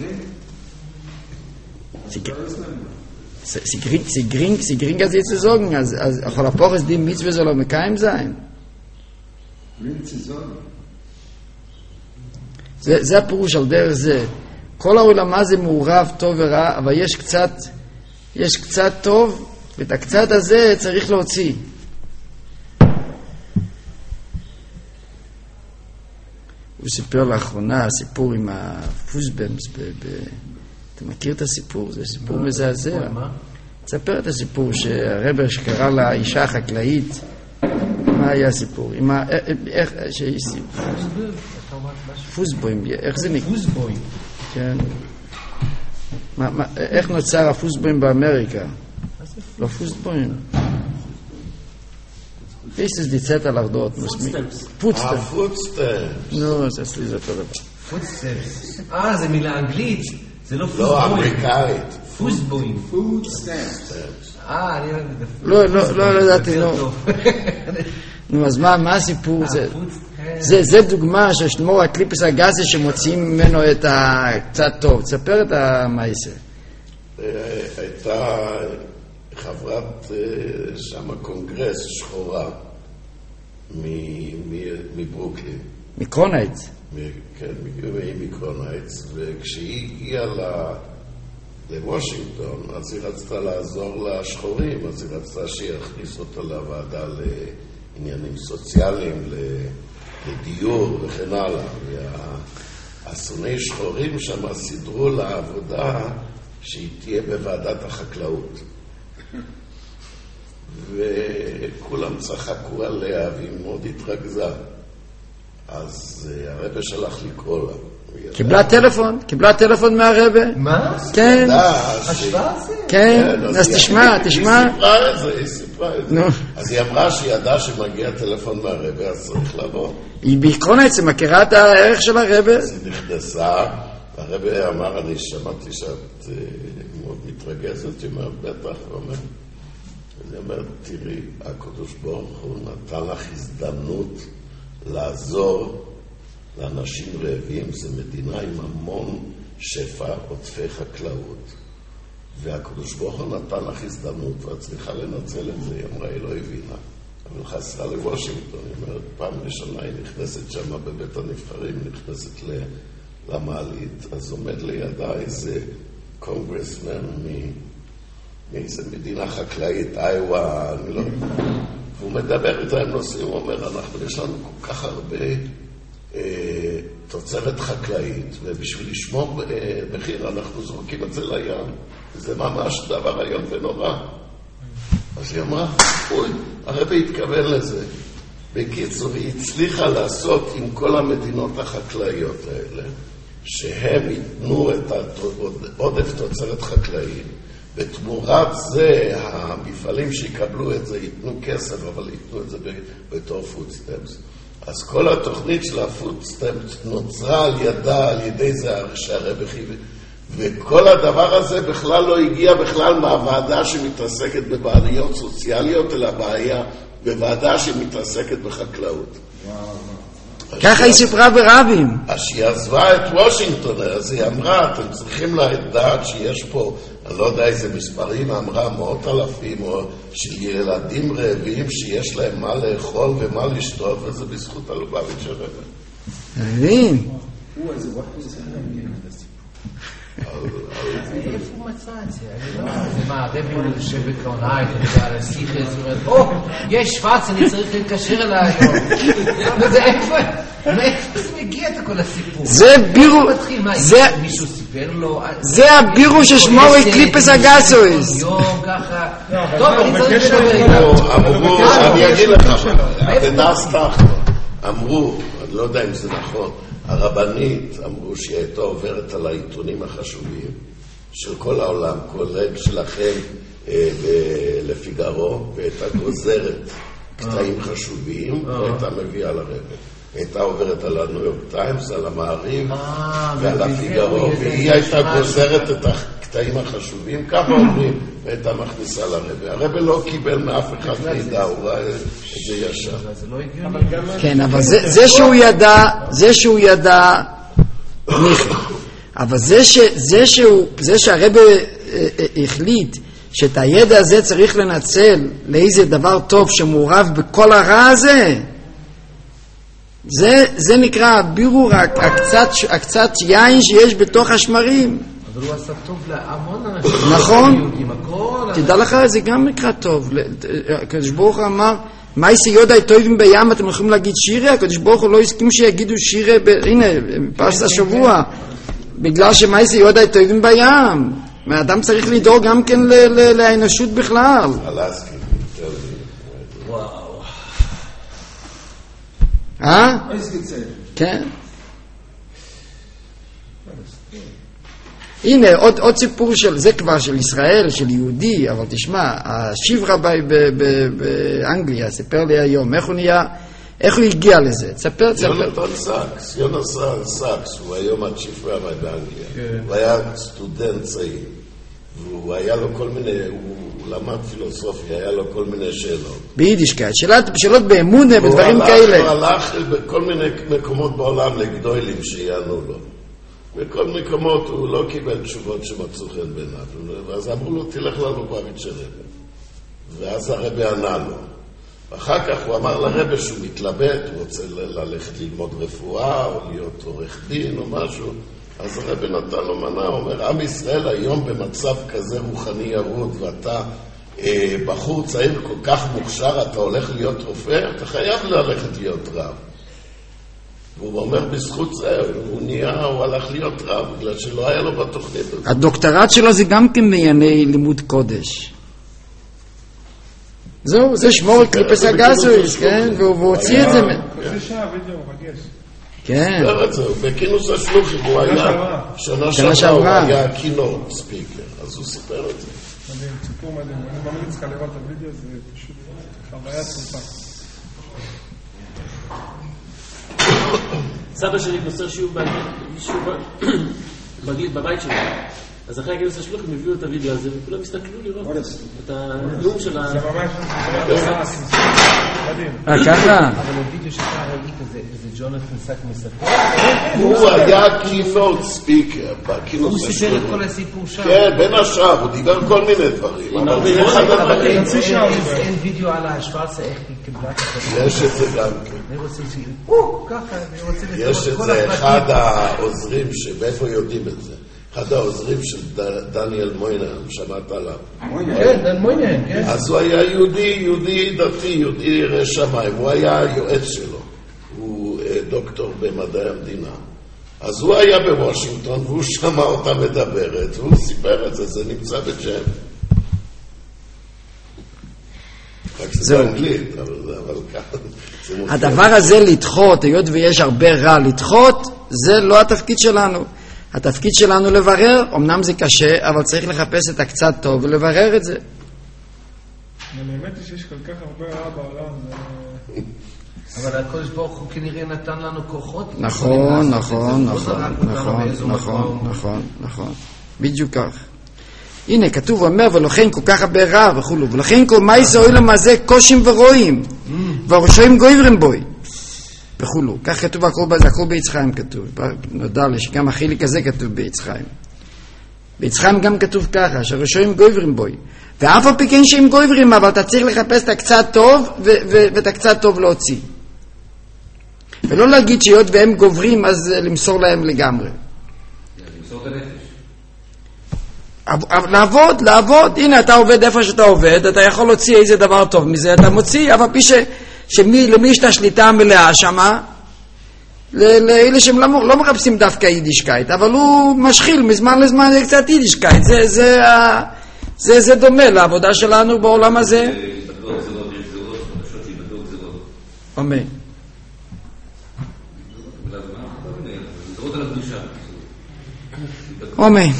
Sie gering als jetzt zu sagen, also auch der Poch ist die Mitzvah soll auch mit keinem sein. זה הפירוש על דרך זה. כל העולם הזה מעורב טוב ורע, אבל יש קצת טוב, ואת הקצת הזה צריך להוציא. הוא סיפר לאחרונה סיפור עם הפוסבמס אתה מכיר את הסיפור? זה סיפור מזעזע. תספר את הסיפור שהרבר שקרא לאישה החקלאית. מה היה הסיפור? איך פוסבוים, איך זה נקרא? פוסבוים. כן. איך נוצר הפוסבוים באמריקה? לא פוסבוים. Wie ist es die Zettel auf dort? Footsteps. Footsteps. No, das ist dieser Tolle. Footsteps. זה מילה אנגלית. זה לא פוסבוים. לא, אמריקאית. פוסבוים. Footsteps. לא ידעתי, לא. נו, אז מה הסיפור? זה דוגמה ששלמה הקליפס הגזי שמוציאים ממנו את הקצת טוב. תספר את המעשה. הייתה חברת שם קונגרס שחורה מברוקלין. מקרונייטס. כן, מקרונייטס, וכשהיא הגיעה לוושינגטון, אז היא רצתה לעזור לשחורים, אז היא רצתה שיכניס אותה לוועדה לעניינים סוציאליים, לדיור וכן הלאה. והאסוני שחורים שם סידרו לעבודה שהיא תהיה בוועדת החקלאות. וכולם צחקו עליה והיא מאוד התרכזה. אז הרבה שלח לקרוא לה. קיבלה טלפון מהרבה. מה? כן. חשבה על זה? כן, אז תשמע. היא סיפרה את זה. אז היא אמרה שהיא ידעה שמגיע טלפון מהרבה, אז צריך לבוא. היא בעקרונית, היא מכירה את הערך של הרבה. אז היא נכנסה, הרבה אמר, אני שמעתי שאת מאוד מתרגזת, היא אומרת, בטח, אני אומר, תראי, הקדוש ברוך הוא נתן לך הזדמנות לעזור לאנשים רעבים. זה מדינה עם המון שפע עוטפי חקלאות. והקדוש ברוך הוא נתן לך הזדמנות, ואת צריכה לנצל את זה. היא אמרה, היא לא הבינה. אבל חסרה לוושינגטון. היא אומרת, פעם ראשונה היא נכנסת שם בבית הנבחרים, נכנסת למעלית. אז עומד לידה איזה קונגרסמן מאיזה מדינה חקלאית, איווה, אני לא יודע. והוא מדבר איתה, הם נושאים, הוא אומר, יש לנו כל כך הרבה תוצרת חקלאית, ובשביל לשמור מחיר, אנחנו זורקים את זה לים. זה ממש דבר היום ונורא. אז היא אמרה, אוי, הרבי התכוון לזה. בקיצור, היא הצליחה לעשות עם כל המדינות החקלאיות האלה, שהם ייתנו את עודף תוצרת חקלאית, בתמורת זה, המפעלים שיקבלו את זה ייתנו כסף, אבל ייתנו את זה בתור פודסטמפס. אז כל התוכנית של הפודסטמפס נוצרה על ידי זה שהרבי חיווי. וכל הדבר הזה בכלל לא הגיע בכלל מהוועדה שמתעסקת בבעיות סוציאליות, אלא בעיה בוועדה שמתעסקת בחקלאות. ככה היא סיפרה ברבים. אז שהיא עזבה את וושינגטון, אז היא אמרה, אתם צריכים לדעת שיש פה, אני לא יודע איזה מספרים, אמרה 100,000 של ילדים רעבים שיש להם מה לאכול ומה לשתות, וזה בזכות הלובביץ' הרבה. מבין? איפה הוא מצא את זה? מה, הרבי הוא יושב בקרונאי, על השיחה, או, יש שוואץ, אני צריך להתקשר אליי היום. מאיפה זה מגיע את כל הסיפור? זה בירו, מישהו סיפר לו? זה הבירו ששמורי קליפס הגסויס. יום ככה. טוב, אני צריך לדבר איתו. אמרו, אני אגיד לך, בדסטח, אמרו, לא יודע אם זה נכון, הרבנית אמרו שהיא הייתה עוברת על העיתונים החשובים של כל העולם, כולל שלכם לפיגארו, והייתה גוזרת קטעים חשובים, והייתה מביאה לרבא. הייתה עוברת על הניו יורק טיימס, על המעריב ועל הפיגארו, והיא הייתה גוזרת את הקטעים החשובים, ככה אומרים, והייתה מכניסה לרבא. הרבא לא קיבל מאף אחד מידע, הוא ראה את זה ישר. כן, אבל זה שהוא ידע, אבל זה שהרבא החליט שאת הידע הזה צריך לנצל לאיזה דבר טוב שמעורב בכל הרע הזה, זה נקרא בירור הקצת יין שיש בתוך השמרים. אבל הוא עשה טוב להמון אנשים. נכון. תדע לך, זה גם נקרא טוב. הקדוש ברוך הוא אמר, מה יעשה יודעי טובים בים, אתם יכולים להגיד שירה? הקדוש ברוך הוא לא הסכים שיגידו שירה, הנה, פרשת השבוע. בגלל שמה יעשה יודעי טובים בים. האדם צריך לדאוג גם כן לאנושות בכלל. כן. הנה עוד סיפור של זה כבר של ישראל, של יהודי, אבל תשמע, השיב רבי באנגליה סיפר לי היום איך הוא הגיע לזה. יונתן סאקס, הוא היום השיב רבי באנגליה, הוא היה סטודנט צעיר, והוא היה לו כל מיני, הוא למד פילוסופיה, היה לו כל מיני שאלות. ביידישקייט, שאלות באמונה ודברים כאלה. הוא הלך בכל מיני מקומות בעולם לגדולים שיענו לו. בכל מקומות הוא לא קיבל תשובות שמצאו חן בעיניו. ואז אמרו לו, תלך ללובביץ' הרבי. ואז הרבי ענה לו. ואחר כך הוא אמר לרבי שהוא מתלבט, הוא רוצה ללכת ללמוד רפואה, או להיות עורך דין או משהו. אז הרבי נתן לו מנה, הוא אומר, עם ישראל היום במצב כזה רוחני ירוד, ואתה בחור צעיר כל כך מוכשר, אתה הולך להיות רופא, אתה חייב ללכת להיות רב. והוא אומר, בזכות זה, הוא הלך להיות רב, בגלל שלא היה לו בתוכנית הזאת. הדוקטורט שלו זה גם כן בענייני לימוד קודש. זהו, זה שמור קליפס הגזויס, כן? והוא הוציא את זה. חצי שעה וידאו, מרגש. כן. בכינוס השלוחים הוא היה, שנה שעברה הוא היה קינות ספיקר, אז הוא סיפר את זה. מדהים, סיפור מדהים. אני ממליץ לך לראות את הוידאו, זה פשוט חוויה צרופה. סבא שלי מוסר שיעור באנגלית בבית שלי. אז אחרי הכנס השלוחים הביאו את הוידאו הזה, וכולם הסתכלו לראות את הנאום של זה ממש מדהים. ככה? אבל הוידאו שאתה ראית זה ג'ונתן סאק מספר. הוא היה קינות ספיקר בכינוס הוא סיפר את כל הסיפור שם. כן, בין השאר, הוא דיבר כל מיני דברים. אבל אין וידאו על השוורצה, איך היא קיבלה את החלטה. יש את זה גם כן. אני רוצה ככה, אני רוצה יש את זה, אחד העוזרים, מאיפה יודעים את זה? אחד העוזרים של דניאל מוינן, שמעת עליו. כן, דן מוינן, כן. אז הוא היה יהודי דתי, יהודי ירא שמיים, הוא היה היועץ שלו. הוא דוקטור במדעי המדינה. אז הוא היה בוושינגטון, והוא שמע אותה מדברת, והוא סיפר את זה, זה נמצא בג'ם. רק זה אנגלית, אבל ככה. הדבר הזה לדחות, היות ויש הרבה רע לדחות, זה לא התפקיד שלנו. התפקיד שלנו לברר, אמנם זה קשה, אבל צריך לחפש את הקצת טוב ולברר את זה. האמת היא שיש כל כך הרבה רע בעולם. אבל הקודש ברוך הוא כנראה נתן לנו כוחות. נכון. בדיוק כך. הנה, כתוב ואומר, ולכן כל כך הרבה רע וכולו, ולכן כל מה יעשה העולם הזה קושים ורואים, והראשונים גויברים בוי. וכולו. כך כתוב הכל בעץ חיים כתוב. נודע לי שגם החילק הזה כתוב בעץ חיים. בעץ חיים גם כתוב ככה, שהראשונים גויברים בוי. ואף על פי כן שהם גויברים, אבל אתה צריך לחפש את הקצת טוב, ואת הקצת טוב להוציא. ולא להגיד שהיות והם גוברים, אז למסור להם לגמרי. למסור את הנפש. לעבוד. הנה, אתה עובד איפה שאתה עובד, אתה יכול להוציא איזה דבר טוב מזה, אתה מוציא, אבל פי למי יש את השליטה המלאה שמה, לאלה שהם לא מחפשים דווקא יידישקייט, אבל הוא משחיל מזמן לזמן זה קצת יידישקייט, זה דומה לעבודה שלנו בעולם הזה. אמן. לראות על הקדושה. אמן.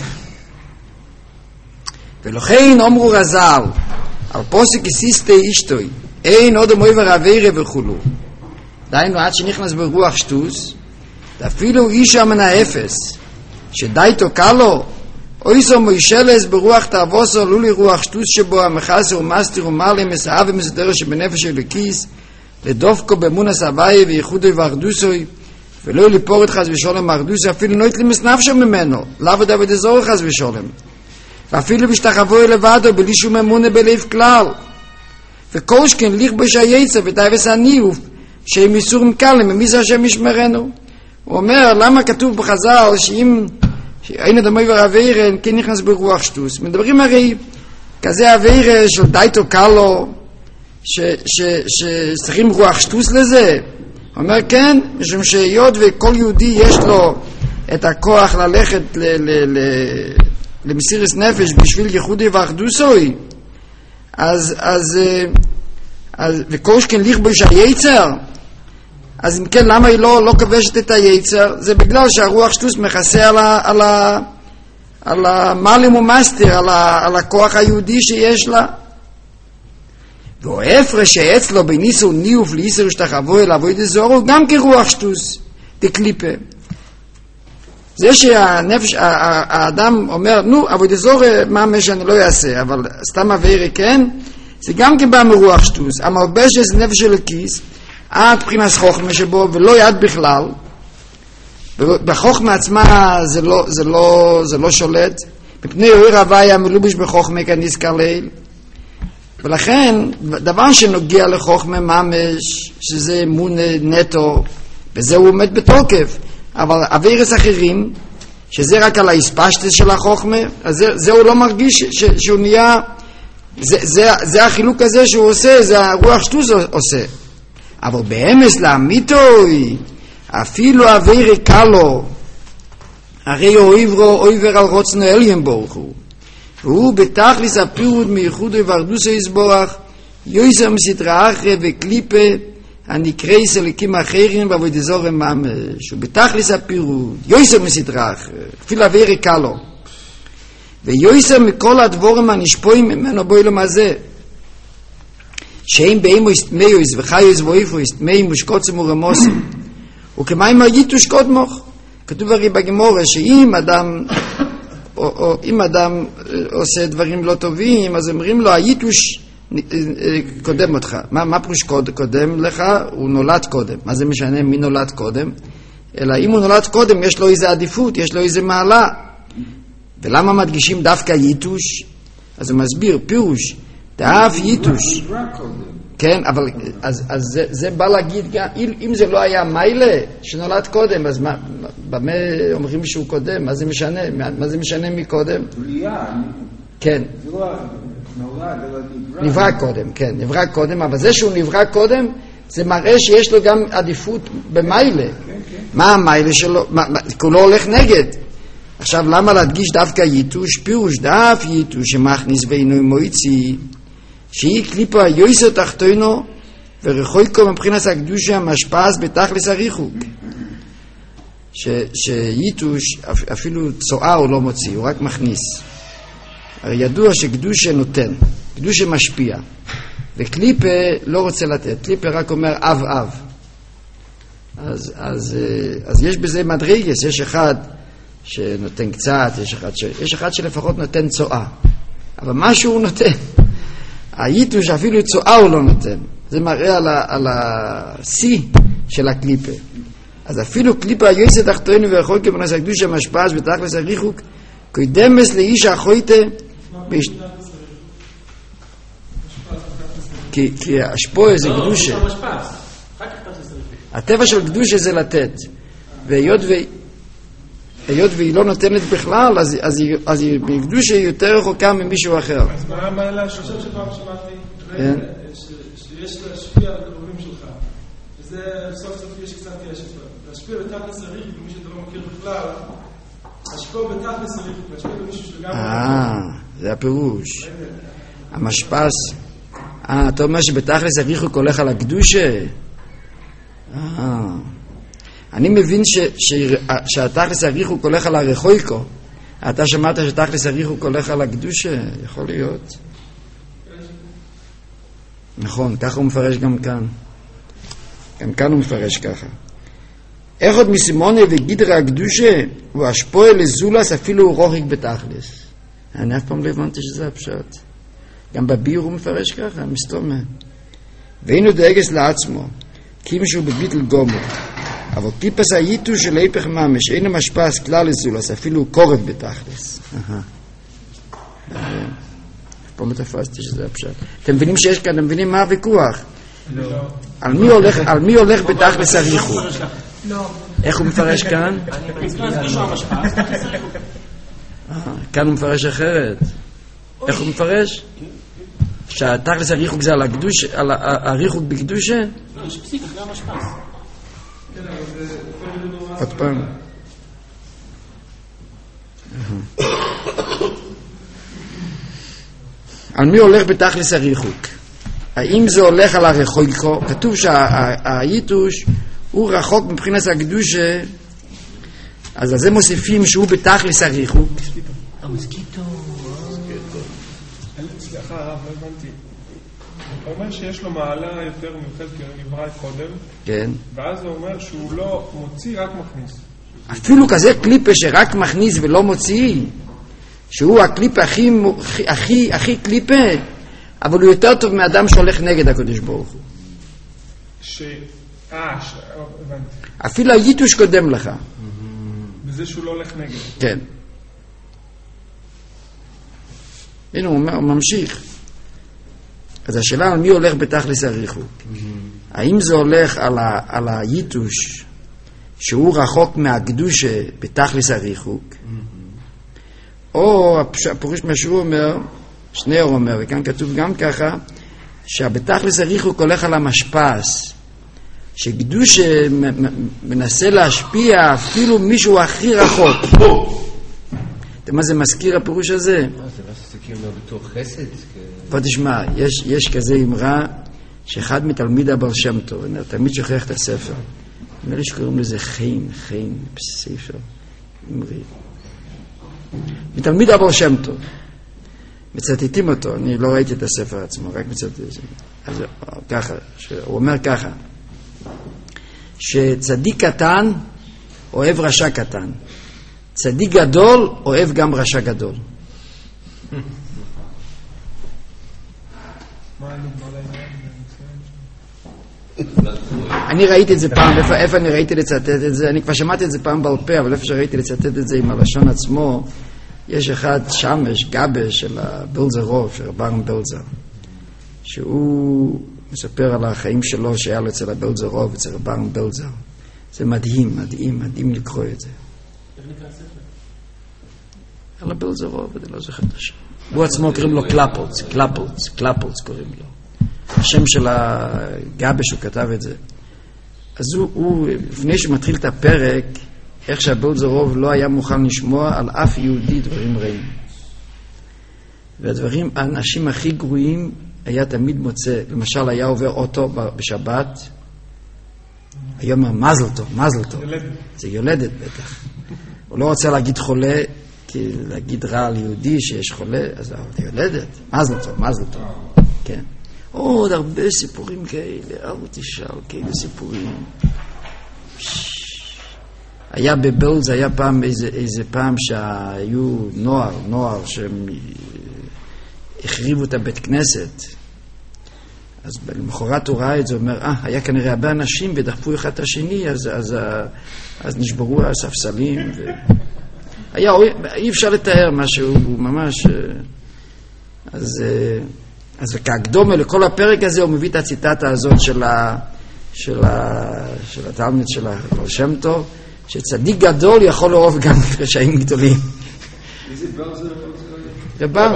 ולכן אמרו רז"ל על פוסק כסיסטי אשתוי אין עוד מויבר עבירה וכולו. דהיינו עד שנכנס ברוח שטוס, אפילו אישה מן האפס שדייתו קלו אויסו מוישלס ברוח תאבוסו לולי רוח שטוס שבו המחסר ומסתיר ומעלה מסעה ומסדר שבנפש אלוקיס לדופקו במונס הוואי וייחודוי ואחדוסוי ולא ליפור את חס ושולם אחדוסוי אפילו נוית למס נפשו ממנו לאו דוד אזור חס ושולם ואפילו בשתחבוי לבדו בלי שום אמונה בלב כלל וקושכן ליך בשייצה ותאבס הניוף שהם איסורים קלים ומיזה השם ישמרנו. הוא אומר למה כתוב בחז"ל שאם אין אדמוי ורעבירה כן נכנס ברוח שטוס, מדברים הרי כזה עבירה של דייתו קלו שצריכים רוח שטוס לזה. הוא אומר כן, משום שהיות וכל יהודי יש לו את הכוח ללכת למסירת נפש בשביל ייחודי ואחדוסוי, אז וקושכן ליך בו שהיצר, אז אם כן למה היא לא כבשת את היצר? זה בגלל שהרוח שטוס מכסה על המעלים ומסתיר, על הכוח היהודי שיש לה. וההפרש שאצלו בין איסור ניוף לאיסור שתחבו אל אבוי דזורו גם כרוח שטוס דקליפה. זה שהנפש, האדם אומר נו אבוי דזורו מה שאני לא אעשה, אבל סתם עבירה כן, זה גם כן בא מרוח שטוס. המלבש זה נפש של הכיס עד בחינת חוכמה שבו ולא יד בכלל, בחוכמה עצמה זה לא שולט, מפני אויר הוויה מלובש בחוכמה כנזכר לעיל. ולכן דבר שנוגע לחוכמה ממש שזה אמון נטו וזה הוא עומד בתוקף, אבל עבירות אחרים שזה רק על ההספשטס של החוכמה, אז זה הוא לא מרגיש שהוא נהיה, זה החילוק הזה שהוא עושה, זה הרוח שטוס עושה. אבל באמס לאמיתוי אפילו עבירה קלו הרי אויבר על רוצנו אליין ברוך הוא, והוא בתכלס הפירוד מייחודו ואחדוסו יסבורך יויסר מסדרה אחרי וקליפה הנקראי סלקים אחרים ועבוד אזורם ממש, ובתכלס הפירוד יויסר מסדרה אחרי אפילו עבירה קלו ויויסר מכל הדבורם הנשפועים ממנו בוילום הזה שאין באימו יסטמיוס וחיוס ואיפו יסטמאים ושקוצם ורמוסים וכמיים היתוש קודמוך. כתוב הרי בגמורה שאם אדם אם אדם עושה דברים לא טובים אז אומרים לו היתוש קודם אותך. מה פרוש קודם לך? הוא נולד קודם. מה זה משנה מי נולד קודם? אלא אם הוא נולד קודם יש לו איזה עדיפות, יש לו איזה מעלה. ולמה מדגישים דווקא יתוש? אז הוא מסביר פירוש דאף יתוש, כן, אבל אז זה בא להגיד גם אם זה לא היה מיילה שנולד קודם, אז במה אומרים שהוא קודם? מה זה משנה? מה זה משנה מקודם? כן, נברא קודם, כן, נברא קודם, אבל זה שהוא נברא קודם זה מראה שיש לו גם עדיפות במיילה. מה המיילה שלו? כולו הולך נגד. עכשיו למה להדגיש דווקא יתוש? פירוש דאף יתוש שמכניס בינו מויצי שהיא קליפה היויסר תחתונו ורחויקו מבחינת הקדושה משפעס בתכלס הריחוק, שיתוש אפילו צועה הוא לא מוציא, הוא רק מכניס. הרי ידוע שקדושה נותן, קדושה משפיע, וקליפה לא רוצה לתת, קליפה רק אומר אב אב. אז יש בזה מדרגס, יש אחד שנותן קצת, יש אחד שלפחות נותן צועה, אבל מה שהוא נותן היתוש אפילו צועה הוא לא נותן, זה מראה על השיא של הקליפה. אז אפילו קליפה היועצת תחתונו ויכול כבנס הקדושה משפעס בתכלס הריחוק קוידמס לאיש החויטה כי השפוע זה קדושה, הטבע של קדושה זה לתת, והיות והיא לא נותנת בכלל אז היא בקדושה יותר רחוקה ממישהו אחר. אז מה המעלה שחושב שפעם שמעתי שיש להשפיע על הקרובים שלך, וזה סוף סוף יש קצת להשפיע בתכלס הריחוק במי שאתה לא מכיר בכלל, להשפיע בתכלס הריחוק, להשפיע במישהו שגם זה הפירוש המשפס. אתה אומר שבתכלס הריחוק הולך על הקדושה. אני מבין שהתכלס הריחוק הולך על הרחויקו. אתה שמעת שהתכלס הריחוק הולך על הקדושה? יכול להיות. נכון, ככה הוא מפרש גם כאן. גם כאן הוא מפרש ככה. איך עוד מסימוני וגידרה הקדושה הוא השפוע לזולס אפילו רוחיק בתכלס. אני אף פעם לא הבנתי שזה הפשט. גם בביור הוא מפרש ככה, מסתומה. ואינו דאגס לעצמו, כי משהו בביטל גומו. אבל טיפס הייתו של היפך ממש, אינו משפס כלל לזולס, אפילו קורת בתכלס. אף פעם לא תפסתי שזה הפשט. אתם מבינים שיש כאן, אתם מבינים מה הוויכוח? לא. על מי הולך בתכלס הריחוק? לא. איך הוא מפרש כאן? כאן הוא מפרש אחרת. איך הוא מפרש? שהתכלס הריחוק זה על הקדוש, על הריחוק בקדושה? לא, יש פסיק, אחרי המשפס. עוד פעם. על מי הולך בתכלס הריחוק? האם זה הולך על הרחוקו? כתוב שהאיתוש הוא רחוק מבחינת הקדושה, אז על זה מוסיפים שהוא בתכלס הריחוק. המוסקיטו. סליחה הרב, לא הבנתי. הוא אומר שיש לו מעלה יותר מיוחדת כי הוא נברא קודם, כן. ואז הוא אומר שהוא לא מוציא, רק מכניס. אפילו כזה קליפה שרק מכניס ולא מוציא, שהוא הקליפה הכי קליפה, אבל הוא יותר טוב מאדם שהולך נגד הקדוש ברוך הוא. הבנתי. אפילו היתוש קודם לך. בזה שהוא לא הולך נגד. כן. הנה הוא ממשיך. אז השאלה על מי הולך בתכלס הריחוק. האם זה הולך על היתוש שהוא רחוק מהקדושה בתכלס הריחוק, או הפרוש משהו אומר, שניאור אומר, וכאן כתוב גם ככה, שבתכלס הריחוק הולך על המשפס, שקדושה מנסה להשפיע אפילו מישהו הכי רחוק. מה זה מזכיר הפירוש הזה? זה מה שסכים לו בתור חסד? בוא תשמע, יש כזה אמרה שאחד מתלמיד הבר שם טוב, תמיד שוכח את הספר, נראה לי שקוראים לזה חין, ספר אמרי, מתלמיד הבר שם טוב, מצטטים אותו, אני לא ראיתי את הספר עצמו, רק מצטטים. אז ככה, הוא אומר ככה, שצדיק קטן אוהב רשע קטן, צדיק גדול אוהב גם רשע גדול. אני ראיתי את זה פעם, איפה אני ראיתי לצטט את זה? אני כבר שמעתי את זה פעם בעל פה, אבל איפה שראיתי לצטט את זה עם הלשון עצמו, יש אחד שמש, גבש של הבלזר רוב, של רבן בלזר, שהוא מספר על החיים שלו שהיה לו אצל הבלזר רוב, אצל רבן בלזר. זה מדהים, מדהים לקרוא את זה. איך נקרא הספר? על הבלזר רוב, אני לא זוכר את השם. הוא עצמו קוראים לו קלפולץ קוראים לו. השם של הגבש הוא כתב את זה. אז הוא לפני שמתחיל את הפרק, איך שהבלזר רוב לא היה מוכן לשמוע על אף יהודי דברים רעים. והדברים, האנשים הכי גרועים היה תמיד מוצא, למשל היה עובר אוטו בשבת, היה אומר מזל טוב, זה יולדת בטח. הוא לא רוצה להגיד חולה, כי להגיד רע על יהודי שיש חולה, אז זה יולדת, מזל טוב, כן. עוד הרבה סיפורים כאלה, אל תשאל, כאלה סיפורים. היה בבלז, היה פעם איזה פעם שהיו נוער שהם החריבו את הבית כנסת, אז למחרת הוא ראה את זה, הוא אומר, היה כנראה הרבה אנשים ודחפו אחד את השני, אז נשברו הספסלים, אי אפשר לתאר משהו ממש, אז כהקדומה לכל הפרק הזה הוא מביא את הציטטה הזאת של התלמיד של הבר שם טוב, שצדיק גדול יכול לאהוב גם רשעים גדולים. איזה בר זה? רבן.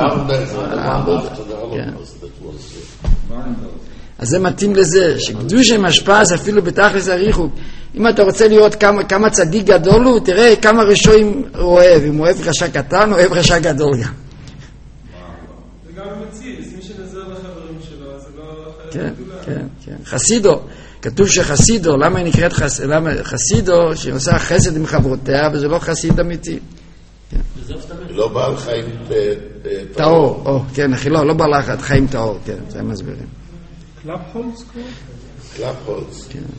אז זה מתאים לזה, שקדושה משפס אפילו בתכלס הריחוק. אם אתה רוצה לראות כמה צדיק גדול הוא, תראה כמה רשעים הוא אוהב. אם הוא אוהב רשע קטן, הוא אוהב רשע גדול גם. זה גם מציץ, מי שנזר לחברים שלו, זה לא... כן. חסידו. כתוב שחסידו, למה היא נקראת חסידו, שהיא עושה חסד עם חברותיה, וזה לא חסיד אמיתי. לא בעל חיים טהור, כן, לא בעל חיים טהור, כן, זה הם מסבירים. קלאפהולץ? קלאפהולץ. כן.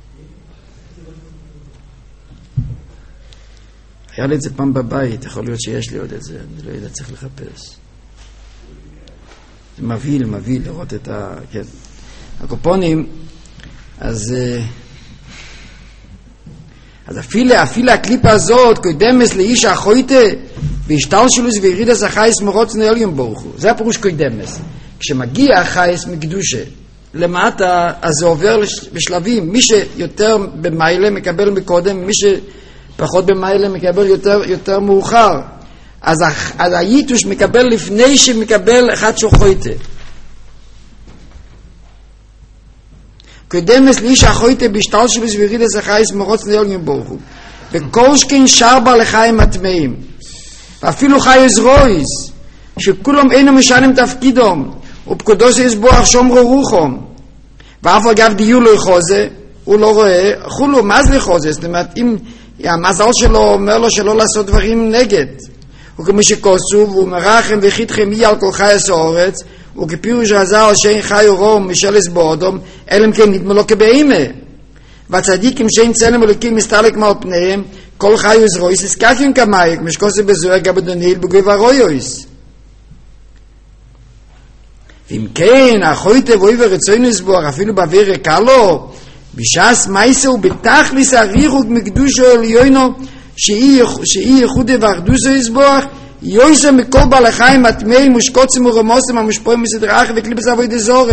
היה לי את זה פעם בבית, יכול להיות שיש לי עוד את זה, אני לא יודע, צריך לחפש. זה מבהיל לראות את כן. הקופונים, אז אפילו הקליפה הזאת, קוידמס לאיש האחויטה, והשתלשלוס וירידס החייס מרוץ נעליון ברוך הוא. זה הפירוש קוידמס. כשמגיע החייס מקדושה, למטה, אז זה עובר בשלבים. מי שיותר במיילה מקבל מקודם, מי שפחות במיילה מקבל יותר מאוחר. אז היתוש מקבל לפני שמקבל אחד שוחויטה. קודמס לאיש האחויטה בהשתלשלוס וירידס החייס מרוץ נעליון ברוך הוא. וכל שכן שרבה לחיים הטמאים. ואפילו חייס רויס, שכולם אינו משנים תפקידום, ופקודוס יסבוח שומרו רוחום. ואף אגב דיור לא יחוזה, הוא לא רואה, חולו, מה זה יחוזה? זאת אומרת, אם המזל שלו אומר לו שלא לעשות דברים נגד, וכמו שכוסו, והוא מרחם וחיתכם יהיה על כל חייס האורץ, וכפירוש הזר שאין חי רום משלס באודום, אלם כן נדמה לו כבהימה. והצדיקים שאין צלם אלוקים מסתלק מעל פניהם, כל חיוס רויס הסקקים כמייק, משקוסי בזוהר גבדוניל בגובה רויוס. ואם כן, האחויטה ואוי ורצוינו לסבוח, אפילו בעביר קלו, בשעס מייסה ובתכליס הריחוק מקדושו עליונו, שאי ייחודי ואחדוסו לסבוח, יויסו מכל בעל החיים הטמאים ושקוצים ורמוסים המושפועים מסדרה אחי וקליפס אבוידי זורה.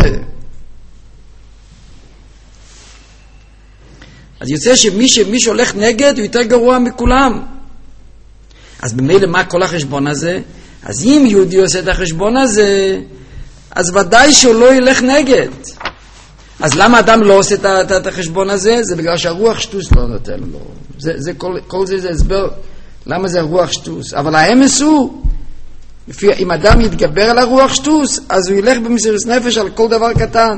אז יוצא שמי שהולך נגד הוא יותר גרוע מכולם. אז במילא מה כל החשבון הזה? אז אם יהודי עושה את החשבון הזה, אז ודאי שהוא לא ילך נגד. אז למה אדם לא עושה את החשבון הזה? זה בגלל שהרוח שטוס לא נותן לו. כל זה הסבר למה זה הרוח שטוס. אבל האמס הוא, אם אדם יתגבר על הרוח שטוס, אז הוא ילך במסירות נפש על כל דבר קטן.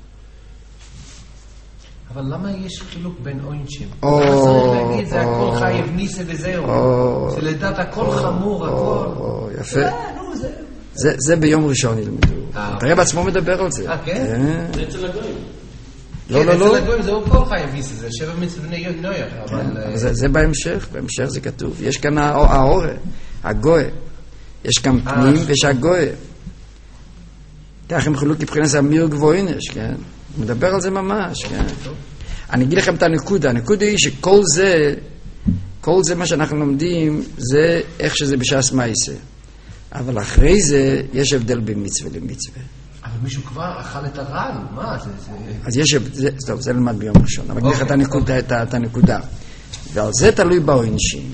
אבל למה יש חילוק בין עונשים? למה צריך להגיד, זה הכל חייב ניסה וזהו. זה לדעת הכל חמור, הכל. יפה. זה ביום ראשון ילמדו. תראה בעצמו מדבר על זה. כן? זה אצל הגויים. לא. אצל הגויים זה הכל חייב ניסה, זה 7 מצוות בני נויח. זה בהמשך זה כתוב. יש כאן האורה, הגוי. יש כאן פנים ויש הגוי. כך הם חילוק מבחינת אמיר גבוהינש, כן? הוא מדבר על זה ממש, כן? אני אגיד לכם את הנקודה. הנקודה היא שכל זה מה שאנחנו לומדים, זה איך שזה בשעס מייסה. אבל אחרי זה יש הבדל בין מצווה למצווה. אבל מישהו כבר אכל את הרעל, מה זה? אז יש הבדל, טוב, זה למד ביום ראשון. אבל אגיד לך את הנקודה. ועל זה תלוי בעונשים.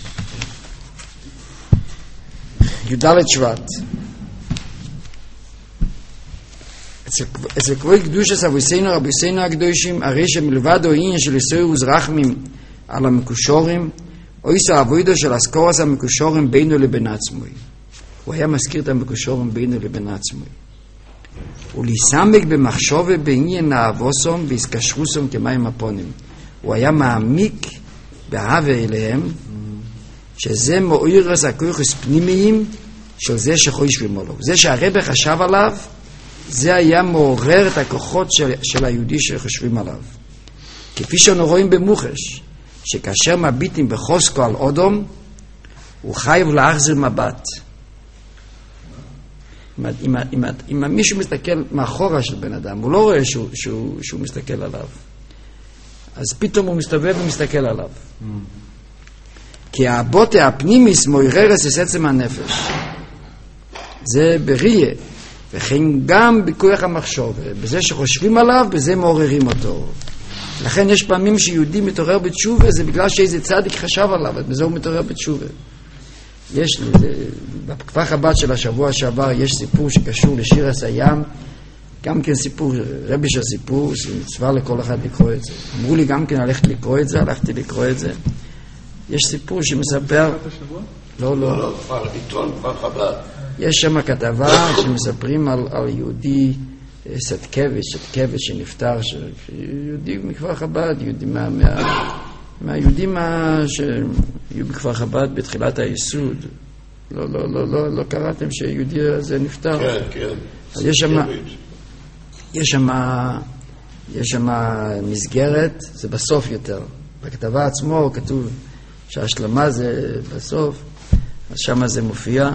י"ד שבט. אצל קבועי קדושת אבויסינו רבויסינו הקדושים, הרי שמלבד העניין של יסויר וזרחמים על המקושורים, או איסו אבוידו של אסקורס המקושורים בינו לבין עצמוי. הוא היה מזכיר את המקושורים בינו לבין עצמוי. ולהיסמק במחשוב בעניין האבוסום והסקשרוסום כמים הפונים. הוא היה מעמיק באהבה אליהם, שזה מאוירס הכוחס פנימיים של זה שחושבים עליו. זה שהרבא חשב עליו, זה היה מעורר את הכוחות של היהודי שחושבים עליו. כפי שאנו רואים במוחש, שכאשר מביטים בחוסקו על אודום, הוא חייב להחזיר מבט. אם מישהו מסתכל מאחורה של בן אדם, הוא לא רואה שהוא מסתכל עליו. אז פתאום הוא מסתובב ומסתכל עליו. כי הבוטה הפנימיס מויררס את עצם הנפש. זה בריאה. וכן גם בכוח המחשוב. בזה שחושבים עליו, בזה מעוררים אותו. לכן יש פעמים שיהודי מתעורר בתשובה, זה בגלל שאיזה צדיק חשב עליו, בזה הוא מתעורר בתשובה. יש, בכפר חב"ד של השבוע שעבר, יש סיפור שקשור לשיר הים, גם כן סיפור, רבי של סיפור, מצווה לכל אחד לקרוא את זה. אמרו לי גם כן ללכת לקרוא את זה, הלכתי לקרוא את זה. יש סיפור שמספר... לא, עיתון כפר חב"ד. יש שם כתבה שמספרים על יהודי סטקביץ' שנפטר, יהודי מכפר חב"ד, יהודי מהיהודים שהיו בכפר חב"ד בתחילת היסוד. לא קראתם שיהודי הזה נפטר? כן, כן. יש שם מסגרת, זה בסוף יותר. בכתבה עצמו כתוב שההשלמה זה בסוף, אז שם זה מופיע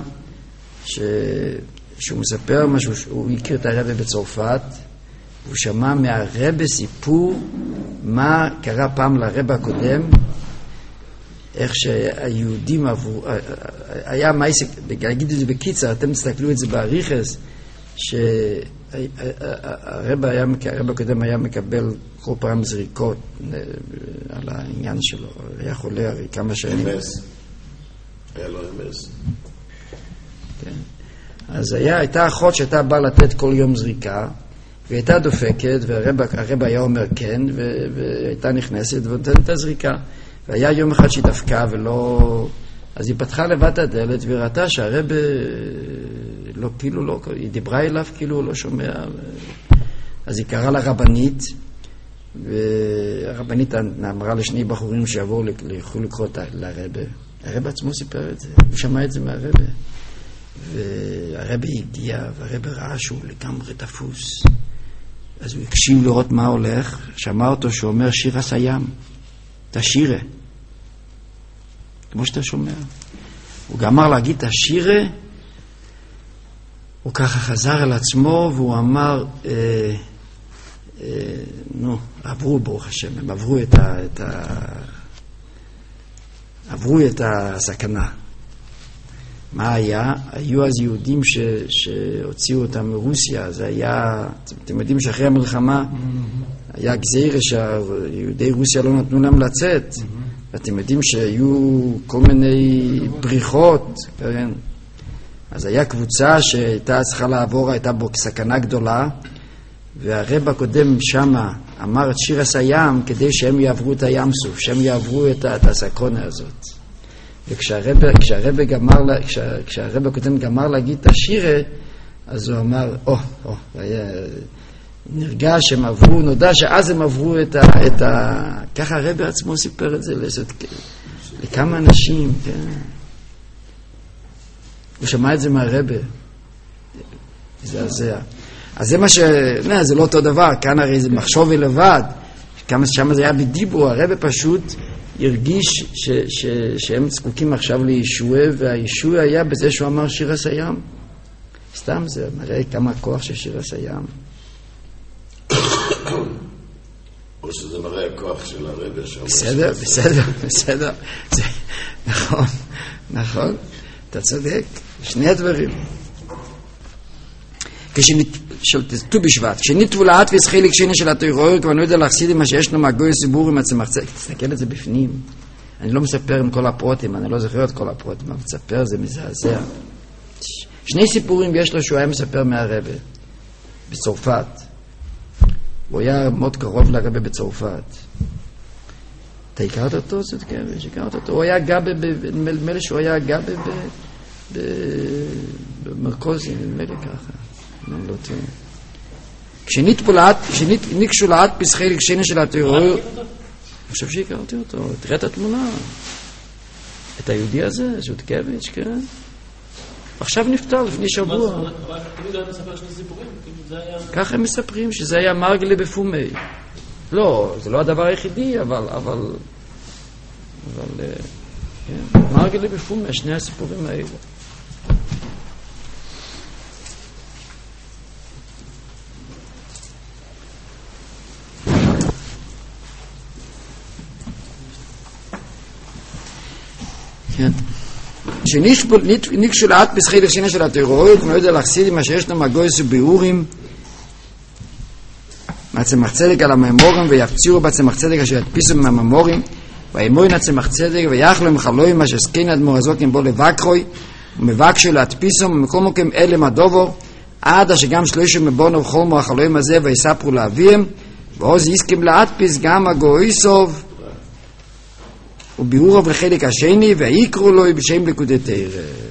שהוא מספר משהו, הוא הכיר את הרבי בצרפת, הוא שמע מהרבי סיפור מה קרה פעם לרבי הקודם, איך שהיהודים עברו, היה מייסק, להגיד את זה בקיצר, אתם תסתכלו את זה בעריכס, שהרבי הקודם היה מקבל כל פעם זריקות על העניין שלו, היה חולה הרי כמה שנים. היה לו אמס. כן. אז הייתה אחות שהייתה באה לתת כל יום זריקה, והיא הייתה דופקת, והרבא היה אומר כן, והייתה נכנסת ונותנת את הזריקה. והיה יום אחד שהיא דפקה ולא... אז היא פתחה לבד את הדלת והיא ראתה שהרבא לא, כאילו לא... היא דיברה אליו כאילו הוא לא שומע. אז היא קראה לרבנית, והרבנית אמרה לשני בחורים שיבואו לקרוא לרבא. הרבא עצמו סיפר את זה, הוא שמע את זה מהרבא. והרבא הגיע, והרבא ראה שהוא לגמרי תפוס. אז הוא הקשיב לראות מה הולך, שמע אותו שאומר שיר הסיים, תשירה. כמו שאתה שומע. הוא גמר להגיד תשירה, הוא ככה חזר על עצמו, והוא אמר, עברו ברוך השם, הם עברו את הסכנה. מה היה? היו אז יהודים שהוציאו אותם מרוסיה, זה היה, אתם יודעים שאחרי המלחמה היה גזירה שיהודי רוסיה לא נתנו להם לצאת, ואתם יודעים שהיו כל מיני בריחות, כן? אז היה קבוצה שהייתה צריכה לעבור, הייתה בו סכנה גדולה, והרב הקודם שמה אמר את שיר הסיים כדי שהם יעברו את הים סוף, שהם יעברו את הסכונה הזאת. וכשהרב הקודם גמר להגיד את השירה, אז הוא אמר, נרגע שהם עברו, נודע שאז הם עברו ככה הרב עצמו סיפר את זה לכמה אנשים, כן. הוא שמע את זה מהרב. זה זה מה זה לא אותו דבר, כאן הרי זה מחשוב לבד, כמה ששם זה היה בדיבור, הרב פשוט הרגיש שהם זקוקים עכשיו לישוע, והישוע היה בזה שהוא אמר שיר הסיים. סתם זה מראה כמה כוח של שיר הסיים. או שזה מראה הכוח של הרב. בסדר. נכון, אתה צודק. שני הדברים. כשנתו בשבט, כשניתו לאט וישחיליק שני של התוירור, כבר לא יודע להחסיד מה שיש לו מהגוי סיבור עם הצמחצה. תסתכל את זה בפנים. אני לא מספר עם כל הפרוטים, אני לא זוכר את כל הפרוטים, אבל מספר זה מזעזע. שני סיפורים יש לו שהוא היה מספר מהרבא, בצרפת. הוא היה מאוד קרוב לרבא בצרפת. אתה הכרת אותו? הכרת אותו. הוא היה גבה, נדמה לי שהוא היה גבה במרכוזים, נדמה לי ככה. לא טוב. כשניגשו לאט פסחי לגשני של התיאוריה, אני חושב שהכרתי אותו. תראה את התמונה. את היהודי הזה, ז'וטקביץ', כן. עכשיו נפטר לפני שבוע. ככה הם מספרים שזה היה מרגלה בפומי. לא, זה לא הדבר היחידי, אבל מרגלה בפומי, שני הסיפורים האלה. כן. שניגשו לאט פסחי לשני של התיאוריה, כמו יודע להחסיד מה שיש לו מגויס וביאורים מהצמח צדק על הממורים, ויפצירו בצמח צדק אשר ידפיסו מהממורים, וימוין הצמח צדק ויחלו עם חלויים אשר סקין אדמור הזוקים בו לבקרוי, ומבקשו להדפיסו ממקום מוקם אלם הדובור, עד אשר גם שלושה מבונו וחולמו החלויים הזה ויספרו לאביהם, ועוז יסכים להדפיס גם הגויסוב וביאורו לחלק השני, ויקרו לו בשם לקודי תאר.